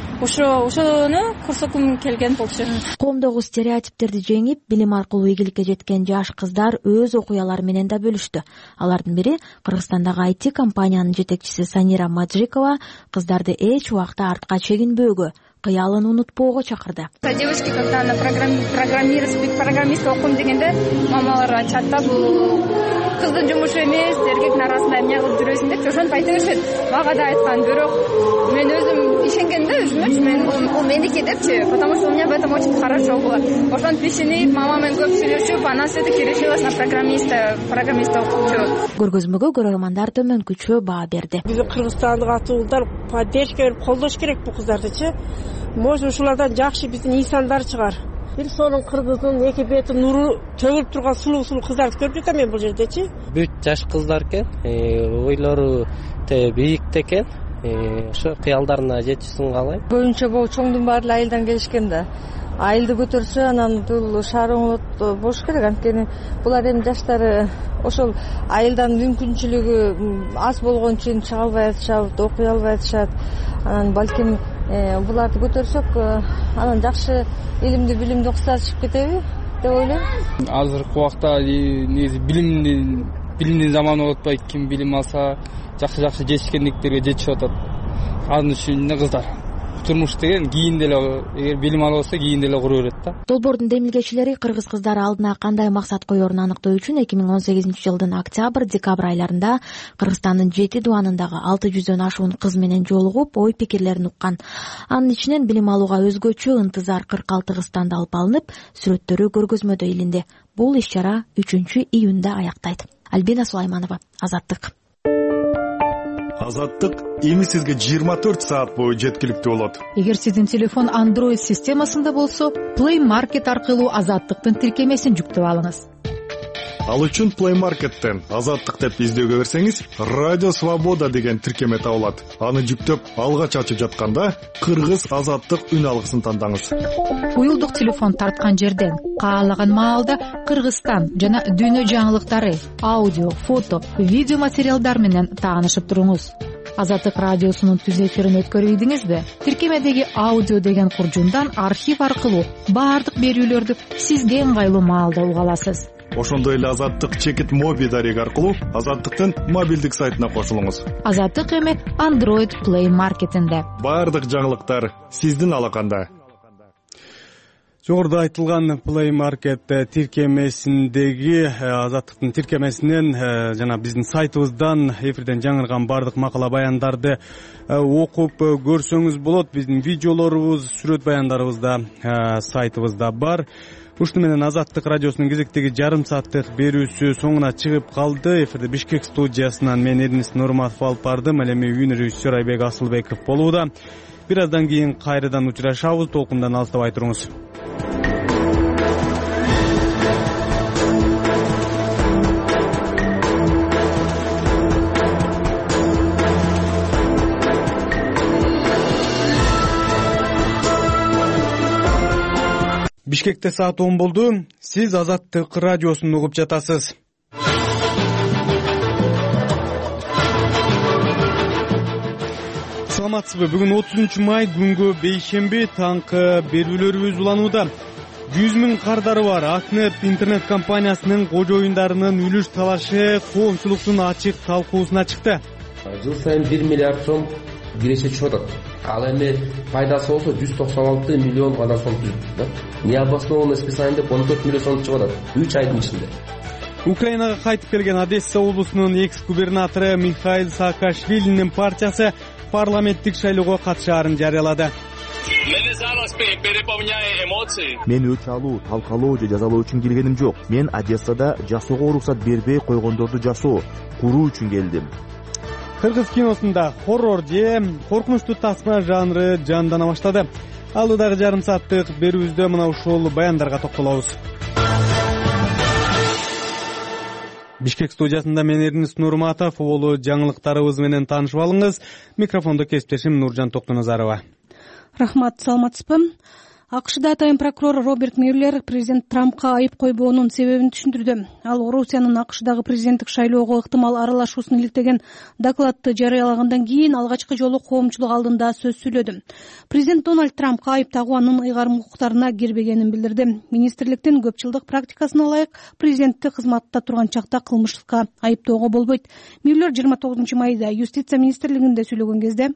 Ошо ошону көрсөткүм келген болчу. Коомдогу стереотиптерди жеңип, билим аркылуу ийгиликке жеткен жаш кыздар өз окуялары менен да бөлүштү. Алардын бири Кыргызстандагы ай ти компаниянын жетекчиси Санира Маджикова кыздарды эч убакта артка чегинбөөгө, кыялын унутпоого чакырды. Девочки, когда на программист, программист окум дегенде, мамалар айтат да, бул кыздын жумушу эмес, эркектин арасында эмне кылып жүрөсүң деп ошентип айта беришет. Мага да айткан, бирок мен өзүм ишенгем да өзүмө, мен бул меники депчи, потому что у меня в этом очень хорошо было. Ошентип ишенип, мама менен көп сүйлөшүп, анан все-таки решилась на программиста, программиста окуучу. Көргөзмөгө көрөрмандар төмөнкүчө баа берди. Биз Кыргызстандык атуулдар поддержка берип колдош керек бул кыздардычы. Может, ушулардан жакшы биздин инсандар чыгар. Бир сонун кыргыздын эки бети нуру төгүлүп турган сулуу-сулуу кыздарды көрүп жатам мен бул жердечи. Бүт жаш кыздар экен, ойлору бийик экен. Ошо кыялдарына жетишин каалайм. Көбүнчө бул чоңдун баары айылдан келишкен да. Айылды көтөрсө, анан бул шаар оңолот болуш керек. Анткени булар эми жаштары ошол айылдан мүмкүнчүлүгү аз болгон үчүн чыга албай атышат, окуй албай атышат. Анан балким буларды көтөрсөк, анан жакшы илимди билимди кыздар чыгып кетеби деп ойлойм. Азыркы убакта негизи билимдин билимдин заманы болуп атпайт. Ким билим алса, жакшы-жакшы жетишкендиктерге жетишип атат. Анын үчүн кыздар турмуш деген кийин деле, эгер билим алып алса, кийин деле кура берет да. Долбоордун демилгечилери кыргыз кыздары алдына кандай максат коерун аныктоо үчүн эки миң он сегизинчи жылдын октябрь декабрь айларында Кыргызстандын жети дубанындагы алты жүздөн ашуун кыз менен жолугуп, ой пикирлерин уккан. Анын ичинен билим алууга өзгөчө ынтызар кырк алты кыз тандалып алынып, сүрөттөрү көргөзмөдө илинди. Бул иш-чара үчүнчү июнда аяктайт. Альбина Сулайманова, Азаттык. Азаттык эми сизге жыйырма төрт саат бою жеткиликтүү болот. Эгер сиздин телефон Android системасында болсо, Play Market аркылуу Азаттыктын тиркемесин жүктөп алыңыз. Ал үчүн Play Market'ten Азаттык деп издөөгө берсеңиз, Радио Свобода деген тиркеме табылат. Аны жүктөп, алгач ачып жатканда кыргыз азаттык үн алгысын тандаңыз. Уюлдук телефон тарткан жерден каалаган маалда Кыргызстан жана дүйнө жаңылыктары, аудио, фото, видео материалдар менен таанышып туруңуз. Азаттык радиосунун түз эфирин өткөрүйдүңүзбү? Тиркемедеги аудио деген куржундан архив аркылуу баардык берүүлөрдү сизге ыңгайлуу маалда уга аласыз. Ошондой эле Азаттык чекит моби дареги аркылуу Азаттыктын мобилдик сайтына кошулуңуз. Азаттык эми Android Play Market'инде. Баардык жаңылыктар сиздин алаканда. Жогоруда айтылган Play Market тиркемесиндеги Азаттыктын тиркемесинен жана биздин сайтыбыздан эфирден жаңырган баардык макала баяндарды окуп көрсөңүз болот. Биздин видеолорубуз, сүрөт баяндарыбыз да сайтыбызда бар. Ушуну менен Азаттык радиосунун кезектеги жарым сааттык берүүсү соңуна чыгып калды. Эфирде Бишкек студиясынан мен Эрнис Нурматов алып бардым. Ал эми үйүн режиссер Айбек Асылбеков болууда. Бир аздан кийин кайрадан учурашабыз. Толкундан алыстабай туруңуз. Бишкекте саат он болду. Сиз Азаттык радиосун угуп жатасыз. Саламатсызбы? Бүгүн отузунчу май күнгө бейшемби, таңкы берүүлөрүбүз уланууда. жүз миң кардары бар Акнет интернет компаниясынын кожоюндарынын үлүш талашы коомчулуктун ачык талкуусуна чыкты. Жыл сайын бир миллиард сом киреше түшүп атат. Ал эми пайдасы болсо жүз токсон алты миллион гана сом түшүп атат. Необоснованный списание деп он төрт миллион сом чыгып атат үч айдын ичинде. Украинага кайтып келген Одесса облусунун экс-губернатору Михаил Саакашвилинин партиясы парламенттик шайлоого катышаарын жарыялады. Мен өч алуу, талкалоо же жазалоо үчүн келгеним жок. Мен Одессада жасоого уруксат бербей койгондорду жасоо, куруу үчүн келдим. Кыргыз киносунда хоррор же коркунучтуу тасма жанры жандана баштады. Алдыдагы жарым сааттык берүүбүздө мына ушул баяндарга токтолобуз. Бишкек студиясында мен Эрнис Нурматов, улуу жаңылыктарыбыз менен таанышып алыңыз. Микрофондо кесиптешим Нуржан Токтоназарова. Рахмат, саламатсызбы? АКШда атайын прокурор Роберт Мюллер президент Трампка айып койбоонун себебин түшүндүрдү. Ал Орусиянын АКШдагы президенттик шайлоого ыктымал аралашуусун иликтеген докладты жарыялагандан кийин алгачкы жолу коомчулук алдында сөз сүйлөдү. Президент Дональд Трампка айып тагуу анын ыйгарым укуктарына кирбегенин билдирди. Министрликтин көп жылдык практикасына ылайык президенттик кызматта турган чакта кылмыштыкка айыптоого болбойт. Мюллер жыйырма тогузунчу майда юстиция министрлигинде сүйлөгөн кезде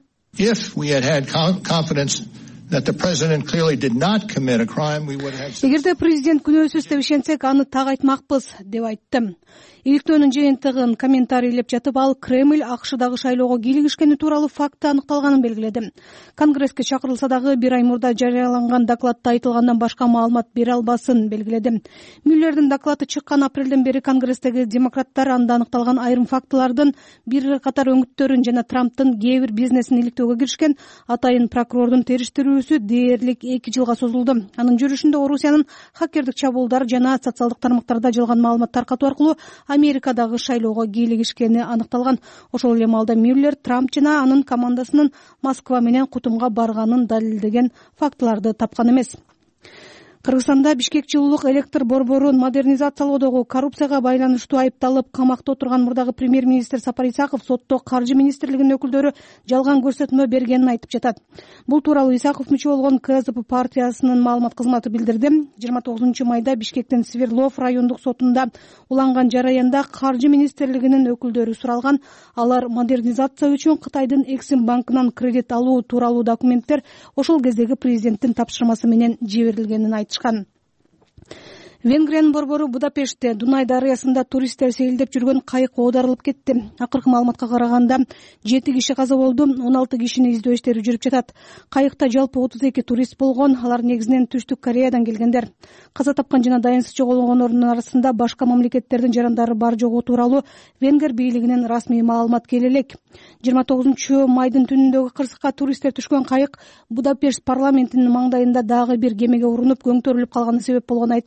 эгерде президент күнөөсүз деп ишенсек, аны так айтмакпыз деп айтты. Иликтөөнүн жыйынтыгын комментарийлеп жатып, ал Кремль АКШдагы шайлоого кийлигишкени тууралуу факты аныкталганын белгиледи. Конгресске чакырылса дагы бир ай мурда жарыяланган докладта айтылгандан башка маалымат бере албасын белгиледи. Мюллердин доклады чыккан апрелден бери Конгресстеги демократтар анда аныкталган айрым фактылардын бир катар өңүттөрүн жана Трамптын кээ бир бизнесин иликтөөгө киришкен атайын прокурордун териштирүүсү дээрлик эки жылга созулду. Анын жүрүшүндө Орусиянын хакердик чабуулдар жана социалдык тармактарда жалган маалымат таркатуу аркылуу Америкадагы шайлоого кийлигишкени аныкталган. Ошол эле маалда Мюллер Трамп жана анын командасынын Москва менен кутумга барганын далилдеген фактыларды тапкан эмес. Кыргызстанда Бишкек жылуулук электр борборун модернизациялоодогу коррупцияга байланыштуу айыпталып камакта отурган мурдагы премьер-министр Сапар Исаков сотто каржы министрлигинин өкүлдөрү жалган көрсөтмө бергенин айтып жатат. Бул тууралуу Исаков мүчө болгон КСДП партиясынын маалымат кызматы билдирди. жыйырма тогузунчу майда Бишкектин Свердлов райондук сотунда уланган жараянда каржы министрлигинин өкүлдөрү суралган. Алар модернизация үчүн Кытайдын Эксим банкынан кредит алуу тууралуу документтер ошол кездеги президенттин тапшырмасы менен жиберилгенин айтышкан. Венгриянын борбору Будапештте Дунай дарыясында туристтер сейилдеп жүргөн кайык оодарылып кетти. Акыркы маалыматка караганда жети киши каза болду, он алты кишини издөө иштери жүрүп жатат. Кайыкта жалпы отуз эки турист болгон, алар негизинен Түштүк Кореядан келгендер. Каза тапкан жана дайынсыз жоголгондордун арасында башка мамлекеттердин жарандары бар жогу тууралуу Венгер бийлигинин расмий маалымат келе элек. жыйырма тогузунчу майдын түнүндөгү кырсыкка туристтер түшкөн кайык Будапешт парламентинин маңдайында дагы бир кемеге урунуп көңтөрүлүп калганы себеп болгону айтылды.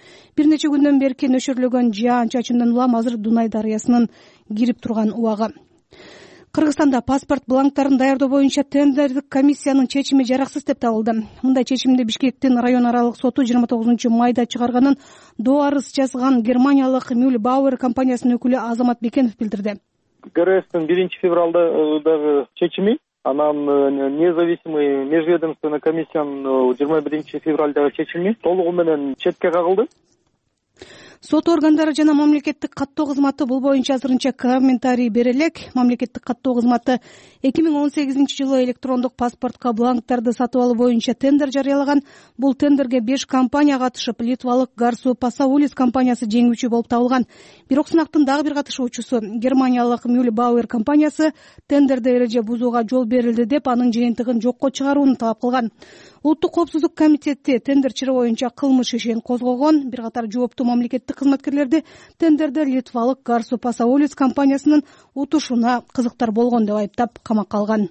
Бир нече күндөн берки нөшөрлөгөн жаан чачындан улам азыр Дунай дарыясынын кирип турган убагы. Кыргызстанда паспорт бланктарын даярдоо боюнча тендердик комиссиянын чечими жараксыз деп табылды. Мындай чечимди Бишкектин район аралык соту жыйырма тогузунчу майда чыгарганын доо арыз жазган германиялык Mühlbauer компаниясынын өкүлү Азамат Бекенов билдирди. ГРСтин биринчи февралдагы чечими, анан независимый межведомственный комиссиянын жыйырма биринчи февралдагы чечими толугу менен четке кагылды. Сот органдары жана мамлекеттик каттоо кызматы бул боюнча азырынча комментарий бере элек. Мамлекеттик каттоо кызматы эки миң он сегизинчи жылы электрондук паспортко бланктарды сатып алуу боюнча тендер жарыялаган. Бул тендерге беш компания катышып, литвалык Garsu Pasaulis компаниясы жеңүүчү болуп табылган. Бирок сынактын дагы бир катышуучусу германиялык Mühlbauer компаниясы тендерде эреже бузууга жол берилди деп анын жыйынтыгын жокко чыгарууну талап кылган. Улуттук коопсуздук комитети тендер чыры боюнча кылмыш ишин козгогон. Бир катар жооптуу мамлекеттик кызматкерлерди тендерде литвалык Garsu Pasaulis компаниясынын утушуна кызыктар болгон деп айыптап камакка алган.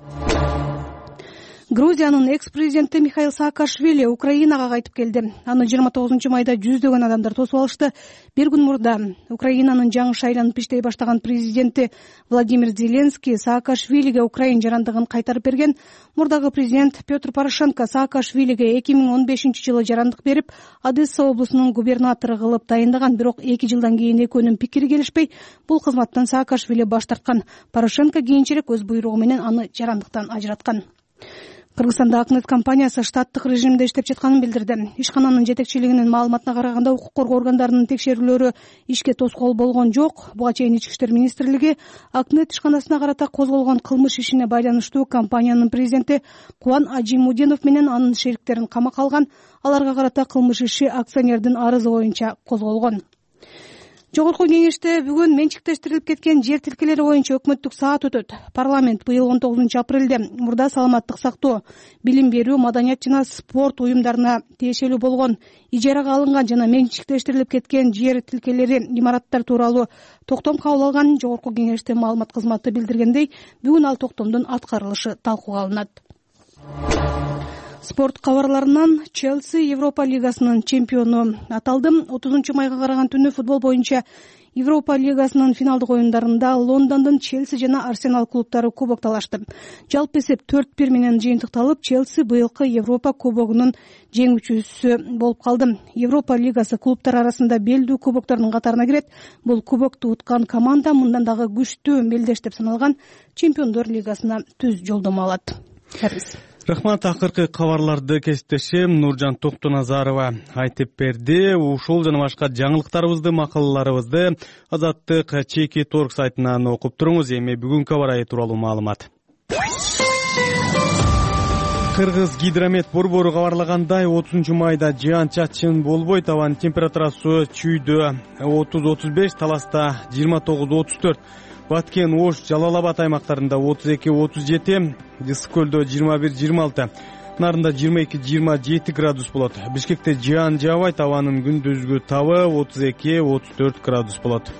Грузиянын экс-президенти Михаил Саакашвили Украинага кайтып келди. Аны жыйырма тогузунчу майда жүздөгөн адамдар тосуп алышты. Бир күн мурда Украинанын жаңы шайланып иштей баштаган президенти Владимир Зеленский Саакашвилиге Украин жарандыгын кайтарып берген. Мурдагы президент Петр Порошенко Саакашвилиге эки миң он бешинчи жылы жарандык берип, Одесса облусунун губернатору кылып дайындаган. Бирок эки жылдан кийин экөөнүн пикири келишпей, бул кызматтан Саакашвили баш тарткан. Порошенко кийинчерээк өз буйругу менен аны жарандыктан ажыраткан. Кыргызстанда Акнет компаниясы штаттык режимде иштеп жатканын билдирди. Ишкананын жетекчилигинин маалыматына караганда, укук коргоо органдарынын текшерүүлөрү ишке тоскоол болгон жок. Буга чейин Ички иштер министрлиги Акнет ишканасына карата козголгон кылмыш ишине байланыштуу компаниянын президенти Кубан Ажимудинов менен анын шериктерин камакка алган. Аларга карата кылмыш иши акционердин арызы боюнча козголгон. Жогорку кеңеште бүгүн менчиктештирилип кеткен жер тилкелери боюнча өкмөттүк саат өтөт. Парламент быйыл он тогузунчу апрелде мурда саламаттык сактоо, билим берүү, маданият жана спорт уюмдарына тиешелүү болгон ижарага алынган жана менчиктештирилип кеткен жер тилкелери имараттар тууралуу токтом кабыл алган. Жогорку кеңеште маалымат кызматы билдиргендей, бүгүн ал токтомдун аткарылышы талкууга алынат. Спорт кабарларынан Челси Европа лигасынын чемпиону аталды. отузунчу майга караган түнү футбол боюнча Европа лигасынын финалдык оюндарында Лондондун Челси жана Арсенал клубтары кубок талашты. Жалпы эсеп төрт бир менен жыйынтыкталып, Челси быйылкы Европа кубогунун жеңүүчүсү болуп калды. Европа лигасы клубтар арасында белдүү кубоктордун катарына кирет. Бул кубокту уткан команда мындан дагы күчтүү мелдеш деп саналган Чемпиондор лигасына түз жолдомо алат. Рахмат. Акыркы кабарларды кесиптешим Нуржан Токтоназарова айтып берди. Ушул жана башка жаңылыктарыбызды, макалаларыбызды Азаттык чеки торг сайтынан окуп туруңуз. Эми бүгүнкү кабар тууралуу маалымат. Кыргыз гидромет борбору кабарлагандай, отузунчу майда жаан чачын болбойт, абанын температурасы чүйдө отуз отуз беш, Таласта жыйырма тогуз отуз төрт, Баткен, Ош, Жалал Абад аймактарында отуз эки отуз жети, Ысык көлдө жыйырма бир жыйырма алты, Нарында жыйырма эки жыйырма жети градус болот. Бишкекте жаан жаабайт, абанын күндүзгү табы отуз эки отуз төрт градус болот.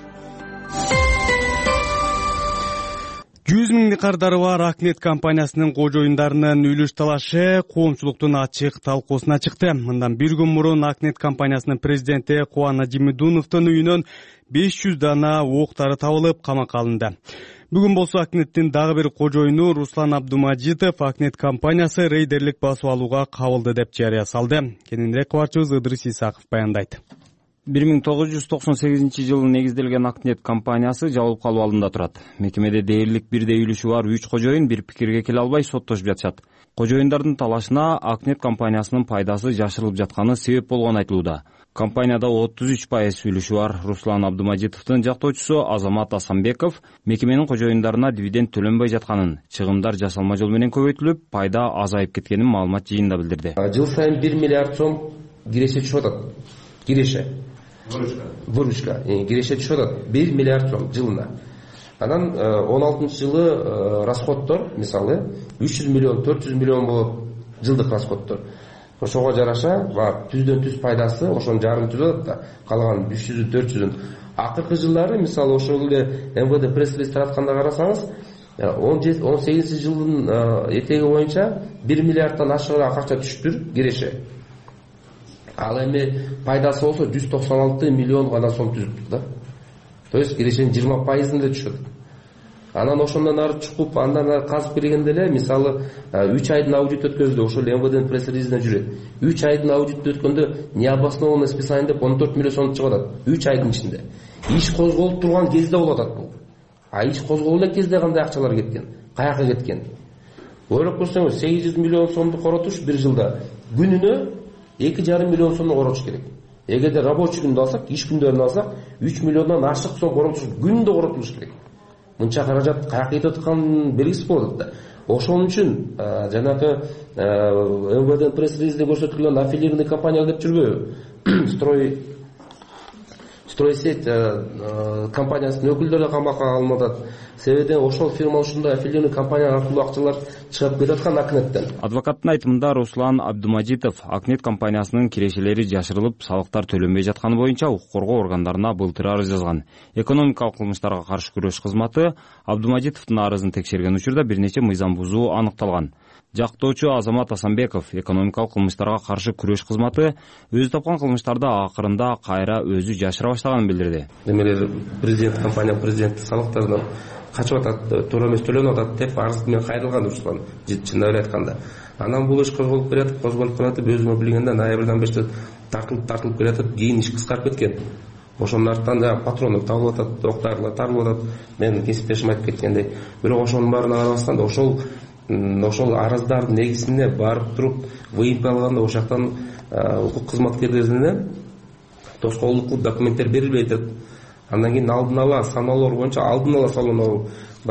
жүз миң гектардары бар Акнет компаниясынын кожоюндарынын үлүш талашы коомчулуктун ачык талкуусуна чыкты. Мындан бир күн мурун Акнет компаниясынын президенти Кубан Ажимудиновдун үйүнөн беш жүз дана октары табылып, камакка алынды. Бүгүн болсо Акнеттин дагы бир кожоюну Руслан Абдумажитов Акнет компаниясы рейдерлик басып алууга кабылды деп жарыя салды. Кененирээк кабарчыбыз Ыдрис Исаков баяндайт. бир миң тогуз жүз токсон сегизинчи жылы негизделген Акнет компаниясы жабылып калуу алдында турат. Мекемеде дээрлик бирдей үлүшү бар үч кожоюн бир пикирге келе албай соттошуп жатышат. Кожоюндардын талашына Акнет компаниясынын пайдасы жашырылып жатканы себеп болгону айтылууда. Компанияда отуз үч пайыз үлүшү бар Руслан Абдумажитовдун жактоочусу Азамат Асанбеков мекеменин кожоюндарына дивиденд төлөнбөй жатканын, чыгымдар жасалма жол менен көбөйтүлүп, пайда азайып кеткенин маалымат жыйында билдирди. Жыл сайын бир миллиард сом киреше түшүп атат. Киреше. Выручка. Киреше түшүп атат. бир миллиард сом жылына. Анан он алтынчы жылы расходтор, мисалы, үч жүз миллион, төрт жүз миллион болот жылдык расходтор. Ошого жараша, түздөн түз пайдасы ошонун жарым түзөт да, калган үч жүз төрт жүзүн. Акыркы жылдары, мисалы, ошол эле эм вэ дэ пресс-релиз таратканда карасаңыз, он сегизинчи жылдын этеги боюнча бир миллиарддан ашыгыраак акча түшүптүр киреше. ал эми пайдасы болсо жүз токсон алты миллион гана сом түзүптүр да. То есть кирешенин жыйырма пайызын эле түшөт. Анан ошондон ары чукуп андан ары казып келгенде эле мисалы үч айдын аудит өткөздү, ошол эм вэ дэнин пресс релизине жүрөт. үч айдын аудитти өткөндө необоснованное списание деп он төрт миллион сом чыгып атат. үч айдын ичинде. Иш козголуп турган кезде болуп атат бул. А иш козголуп элек кезде кандай акчалар кеткен? Каяка кеткен? Ойлоп көрсөңүз, сегиз жүз миллион сомду коротуш бир жылда күнүнө эки жарым миллион сомду коротуш керек. Эгерде рабочий күндө алсак, иш күндөрүн алсак, үч миллиондон ашык сом коротуш күндө коротулуш керек. Мынча каражат каяка кетип атканын белгиси болот да. Ошон үчүн жанагы эм вэ дэ пресс релизде көрсөтүлгөн аффилированный компания деп жүрбөйбү. Строй Стройсеть компаниясынын өкүлдөрү камакка алынып атат. Себеби ошол фирма ушундай аффилированный компания аркылуу акчалар чыгып кетип аткан Акнеттен. Адвокаттын айтымында Руслан Абдумажитов Акнет компаниясынын кирешелери жашырылып, салыктар төлөнбөй жатканы боюнча укук коргоо органдарына былтыр арыз жазган. Экономикалык кылмыштарга каршы күрөш кызматы Абдумажитовдун арызын текшерген учурда бир нече мыйзам бузуу аныкталган. Жактоочу Азамат Асанбеков экономикалык кылмыштарга каршы күрөш кызматы өзү тапкан кылмыштарды акырында кайра өзү жашыра баштаганын билдирди. Демек президент компания президенттик салыктардан качып атат, туура эмес төлөнүп атат деп арыз менен кайрылган Руслан, чындап эле айтканда. Анан бул иш козголуп келатып, козголуп келатып, өзүмө билгенде ноябрдан бери тартылып тартылып келатып, кийин иш кыскарып кеткен. Ошонун артынан патрондук табылып атат, октарлар тарылып атат. Мен кесиптешим айтып кеткендей. Бирок ошонун баарына карабастан ошол ошол арыздардын негизинде барып туруп выемка алганда ошол жактан укук кызматкерлерине тоскоолдук документтер берилбей атат. Андан кийин алдын ала саноолор боюнча алдын ала салынуу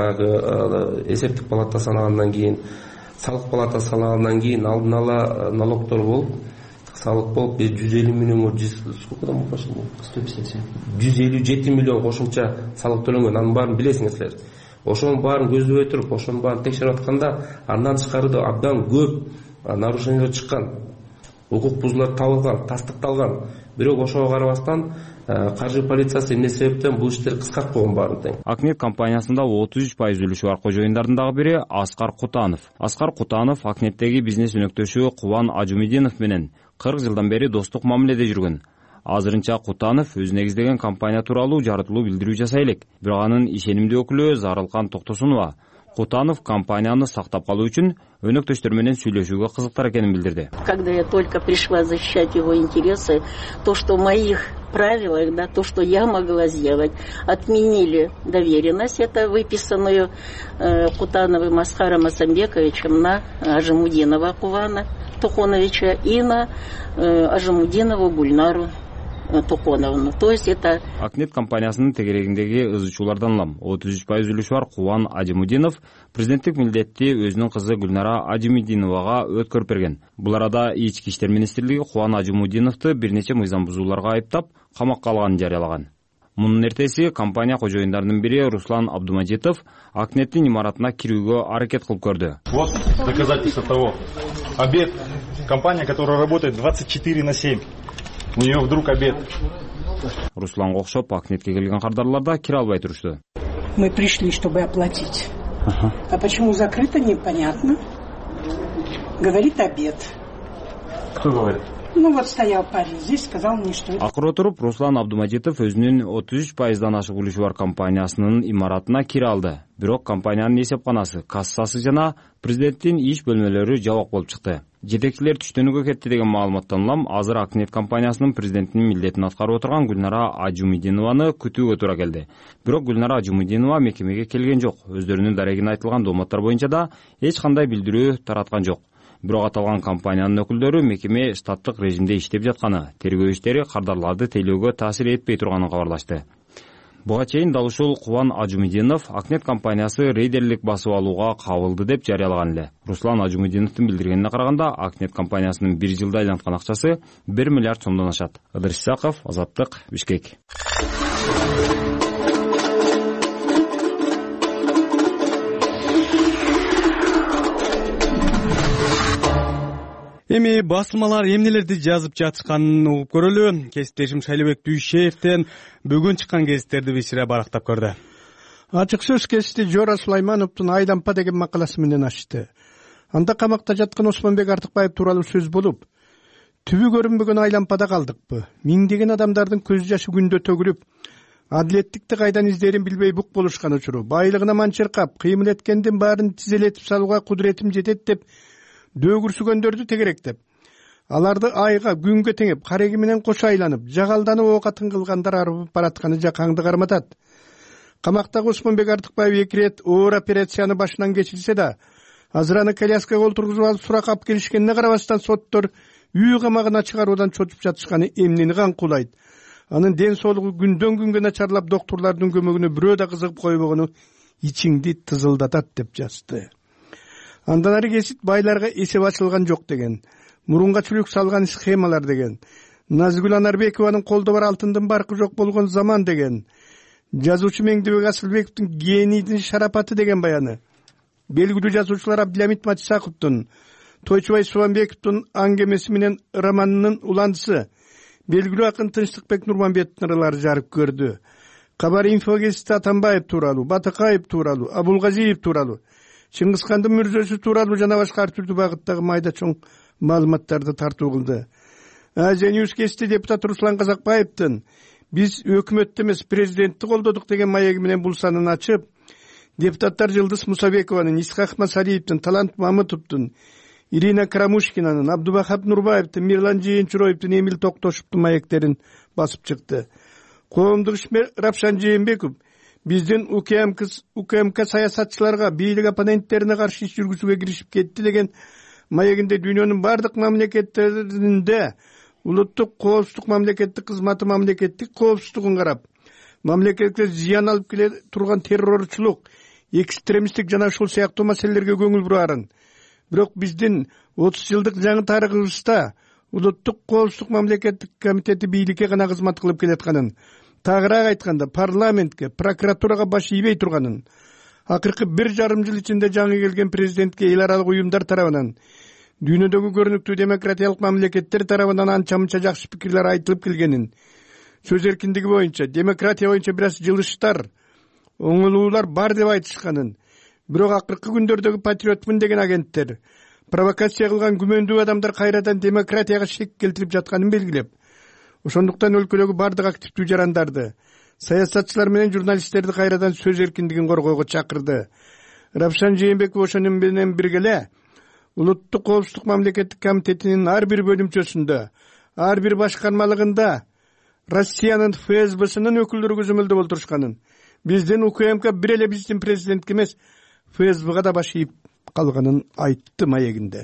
баягы эсептик палата санагандан кийин, салык палата санагандан кийин алдын ала налогдор болуп, салык болуп жүз элүү миллионго сколько кошулду? сто пятьдесят семь. жүз элүү жети миллион кошумча салык төлөнгөн. Анын баарын билесиңиздер. Ошонун баарын көздөбөй туруп, ошонун баарын текшерип атканда андан тышкары да абдан көп нарушениялар чыккан. Укук бузуулар табылган, тастыкталган. Бирок ошого карабастан каржы полициясы эмне себептен бул иштерди кыскартып койгон баарын тең. Акнет компаниясында отуз үч пайыз үлүшү бар кожоюндардын дагы бири Аскар Кутанов. Аскар Кутанов Акнеттеги бизнес өнөктөшү Кубан Ажумединов менен кырк жылдан бери достук мамиледе жүргөн. Азырынча Кутанов өз негиздеген компания тууралуу жарытылуу билдирүү жасай элек. Бирок анын ишенимдүү өкүлү Зарылкан Токтосунова Кутанов компанияны сактап калуу үчүн өнөктөштөр менен сүйлөшүүгө кызыктар экенин билдирди. Когда я только пришла защищать его интересы, то, что в моих правилах, да, то, что я могла сделать, отменили доверенность, это выписанную э, Кутановым Аскаром Асанбековичем на Ажимудинова Кувана Тухоновича и на э, Ажимудинову Гульнару Тухоновну. То есть это Акнет компаниясынын тегерегиндеги ызычуулардан улам отуз үч пайыз үлүшү бар Кубан Ажимудинов президенттик милдетти өзүнүн кызы Гүлнара Ажимудиновага өткөрүп берген. Бул арада Ички иштер министрлиги Кубан Ажимудиновду бир нече мыйзам бузууларга айыптап, камакка алганын жарыялаган. Мунун эртеси компания кожоюндарынын бири Руслан Абдумажитов Акнеттин имаратына кирүүгө аракет кылып көрдү. Вот доказательство того. Обед. Компания, которая работает двадцать четыре на семь. У нее вдруг обед. Русланга окшоп Акнетке келген кардарлар да кире албай турушту. Мы пришли, чтобы оплатить. Ага. А почему закрыто, непонятно. Говорит обед. Кто говорит? Ну вот стоял парень здесь, сказал мне, что... Акыр отуруп Руслан Абдумажитов өзүнүн отуз үч пайыздан ашык үлүшү бар компаниясынын имаратына кире алды. Бирок компаниянын эсепканасы, кассасы жана президенттин иш бөлмөлөрү жабык болуп чыкты. Жетекчилер түштөнүүгө кетти деген маалыматтан улам азыр Акнет компаниясынын президентинин милдетин аткарып отурган Гүлнара Ажумединованы күтүүгө туура келди. Бирок Гүлнара Ажумединова мекемеге келген жок. Өздөрүнүн дарегине айтылган дооматтар боюнча да эч кандай билдирүү тараткан жок. Бирок аталган компаниянын өкүлдөрү мекеме штаттык режимде иштеп жатканы, тергөө иштери кардарларды тейлөөгө таасир этпей турганын кабарлашты. Буга чейин дал ушул Кубан Ажумединов Акнет компаниясы рейдерлик басып алууга кабылды деп жарыялаган эле. Руслан Ажумединовдун билдиргенине караганда, Акнет компаниясынын бир жылда айланткан акчасы бир миллиард сомдон ашат. Ыдыр Исаков, Азаттык, Бишкек. Эми басылмалар эмнелерди жазып жатышканын угуп көрөлү. Кесиптешим Шайлебек Дүйшеевден бүгүн чыккан гезиттерди бишире барактап көрдү. Ачык сөз кести Жора Сулаймановдун Айлампа деген макаласы менен ачты. Анда камакта жаткан Осмонбек Артыкбаев тууралуу сөз болуп, түбү көрүнбөгөн айлампада калдыкпы? Миңдеген адамдардын көз жашы күндө төгүлүп, адилеттикти кайдан издерин билбей бук болушкан учуру, байлыгына манчыркап, кыймыл эткендин баарын тизелетип салууга кудуретим жетет деп дөгүрсүгөндөрдү тегеректеп, аларды айга, күнгө теңеп, кареги менен кошо айланып, жагалданып оокатын кылгандар арбып баратканы жакаңды карматат. Камактагы Усмонбек Артыкбаев эки ирет оор операцияны башынан кечирсе да, азыр аны коляскага олтургузуп алып суракап келишкенине карабастан соттор үй камагына чыгаруудан чочуп жатышканы эмнени каңкуулайт? Анын ден соолугу күндөн күнгө начарлап, доктурлардын көмөгүнө бирөө да кызыгып койбогону ичиңди тызылдатат деп жазды. Андан ары кесип байларга эсеп ачылган жок деген, мурунга чүлүк салган схемалар деген, Назгүл Анарбекованын колдо бар алтындын баркы жок болгон заман деген, жазуучу Меңдебек Асылбековдун генийдин шарапаты деген баяны, белгилүү жазуучулар Абдиламит Матисаковдун, Тойчубай Субанбековдун аңгемеси менен романынын уландысы, белгилүү акын Тынчтыкбек Нурманбеттин ыралары жарык көрдү. Кабар инфо гезити Атамбаев тууралуу, Батыкаев тууралуу, Абулгазиев тууралуу, Чыңгызхандын мүрзөсү тууралуу жана башка ар түрдүү багыттагы майда чоң маалыматтарды тартуу кылды. Азия Ньюс гезити депутат Руслан Казакбаевдин биз өкмөттү эмес президентти колдодук деген маеги менен бул санын ачып, депутаттар Жылдыз Мусабекованын, Исхак Масалиевдин, Талант Мамытовдун, Ирина Карамушкинанын, Абдубахап Нурбаевдин, Мирлан Жыйынчуроевдин, Эмил Токтошевдун маектерин басып чыкты. Коомдук ишмер Рапшан Жээнбеков биздин УКМК саясатчыларга, бийлик оппоненттерине каршы иш жүргүзүүгө киришип кетти деген маегинде дүйнөнүн бардык мамлекеттеринде улуттук коопсуздук мамлекеттик кызматы мамлекеттик коопсуздугун карап, мамлекетке зыян алып келе турган террорчулук, экстремисттик жана ушул сыяктуу маселелерге көңүл бурарын. Бирок биздин отуз жылдык жаңы тарыхыбызда улуттук коопсуздук мамлекеттик комитети бийликке гана кызмат кылып келатканын, тагыраак айтканда парламентке, прокуратурага баш ийбей турганын, акыркы бир жарым жыл ичинде жаңы келген президентке эл аралык уюмдар тарабынан, дүйнөдөгү көрүнүктүү демократиялык мамлекеттер тарабынан анча мынча жакшы пикирлер айтылып келгенин, сөз эркиндиги боюнча, демократия боюнча бир аз жылыштар, оңолуулар бар деп айтышканын, бирок акыркы күндөрдөгү патриотмун деген агенттер, провокация кылган күмөндүү адамдар кайрадан демократияга шек келтирип жатканын белгилеп, ошондуктан өлкөдөгү бардык активдүү жарандарды, саясатчылар менен журналисттерди кайрадан сөз эркиндигин коргоого чакырды. Рапшан Жээнбеков ошону менен бирге эле улуттук коопсуздук мамлекеттик комитетинин ар бир бөлүмчөсүндө, ар бир башкармалыгында Россиянын ФСБсынын өкүлдөрү көзөмөлдөп олтурушканын, биздин УКМК бир эле биздин президентке эмес ФСБга да баш ийип калганын айтты маегинде.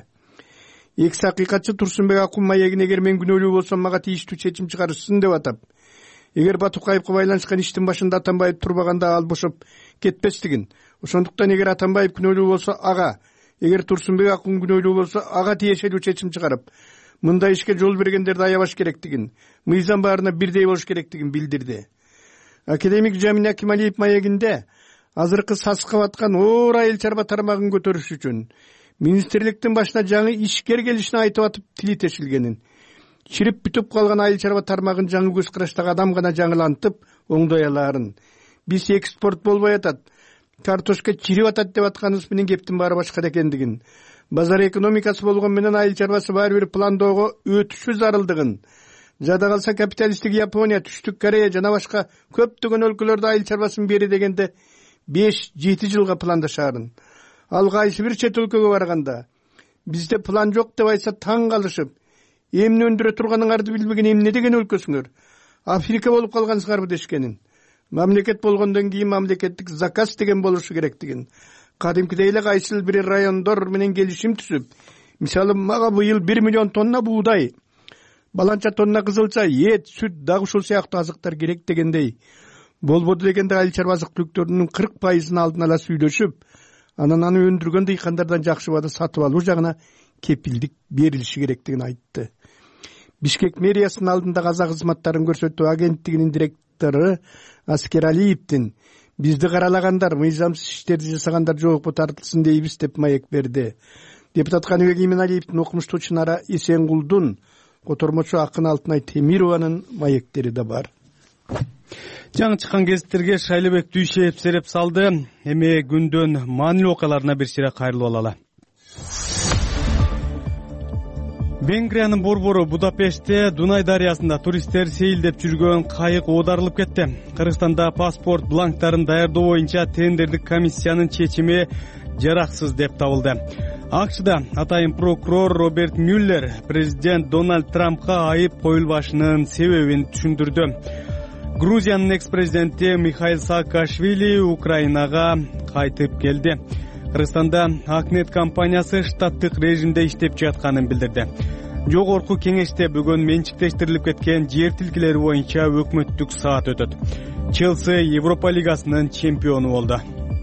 Экс акыйкатчы Турсунбек Акун маегин эгер мен күнөөлүү болсом мага тийиштүү чечим чыгарышсын деп атап, эгер Батукаевга байланышкан иштин башында Атамбаев турбаганда ал бошоп кетпестигин, ошондуктан эгер Атамбаев күнөөлүү болсо ага, эгер Турсунбек Акун күнөөлүү болсо ага тиешелүү чечим чыгарып, мындай ишке жол бергендерди аябаш керектигин, мыйзам баарына бирдей болуш керектигин билдирди. Академик Жамин Акималиев маегинде азыркы сасыкап аткан оор айыл чарба тармагын көтөрүш үчүн министрликтин башына жаңы ишкер келишин айтып атып тили тешилгенин, чирип бүтүп калган айыл чарба тармагын жаңы көз караштагы адам гана жаңылантып оңдой алаарын, биз экспорт болбой атат, картошка чирип атат деп атканыбыз менен кептин баары башка экендигин, базар экономикасы болгон менен айыл чарбасы баары бир пландоого өтүшү зарылдыгын, жада калса капиталисттик Япония, Түштүк Корея жана башка көптөгөн өлкөлөрдө айыл чарбасын бери дегенде беш жети жылга пландашаарын, ал кайсы бир чет өлкөгө барганда бизде план жок деп айтса таң калышып, эмне өндүрө турганыңарды билбеген эмне деген өлкөсүңөр, Африка болуп калгансыңарбы дешкенин, мамлекет болгондон кийин мамлекеттик заказ деген болушу керектигин, кадимкидей эле кайсыл бир райондор менен келишим түзүп, мисалы мага быйыл бир миллион тонна буудай, баланча тонна кызылча, эт, сүт, дагы ушул сыяктуу азыктар керек дегендей болбоду дегенде айыл чарба азык түлүктөрүнүн кырк пайызын алдын ала сүйлөшүп, анан аны өндүргөн дыйкандардан жакшы убада сатып алуу жагына кепилдик берилиши керектигин айтты. Бишкек мэриясынын алдында казак кызматтарын көрсөтүү агенттигинин директору Аскер Алиевдин бизди каралагандар, мыйзамсыз иштерди жасагандар жоопко тартылсын дейбиз деп маек берди. Депутат Каныбек Иманалиевдин, окумуштуу Чынара Эсенгулдун, котормочу акын Алтынай Темированын маектери да бар. Жаңы чыккан гезиттерге Шайлыбек Дүйшеев сереп салды. Эми күндөн маанилүү окуяларына бир сыйра кайрылып алалы. Венгриянын борбору Будапештте Дунай дарыясында туристтер сейилдеп жүргөн кайык оодарылып кетти. Кыргызстанда паспорт бланктарын даярдоо боюнча тендердик комиссиянын чечими жараксыз деп табылды. АКШда атайын прокурор Роберт Мюллер президент Дональд Трампка айып коюлбашынын себебин түшүндүрдү. Грузиянын экс-президенти Михаил Саакашвили Украинага кайтып келди. Кыргызстанда Акнет компаниясы штаттык режимде иштеп жатканын билдирди. Жогорку кеңеште бүгүн менчиктештирилип кеткен жер тилкелери боюнча өкмөттүк саат өтөт. Челси Европа лигасынын чемпиону болду.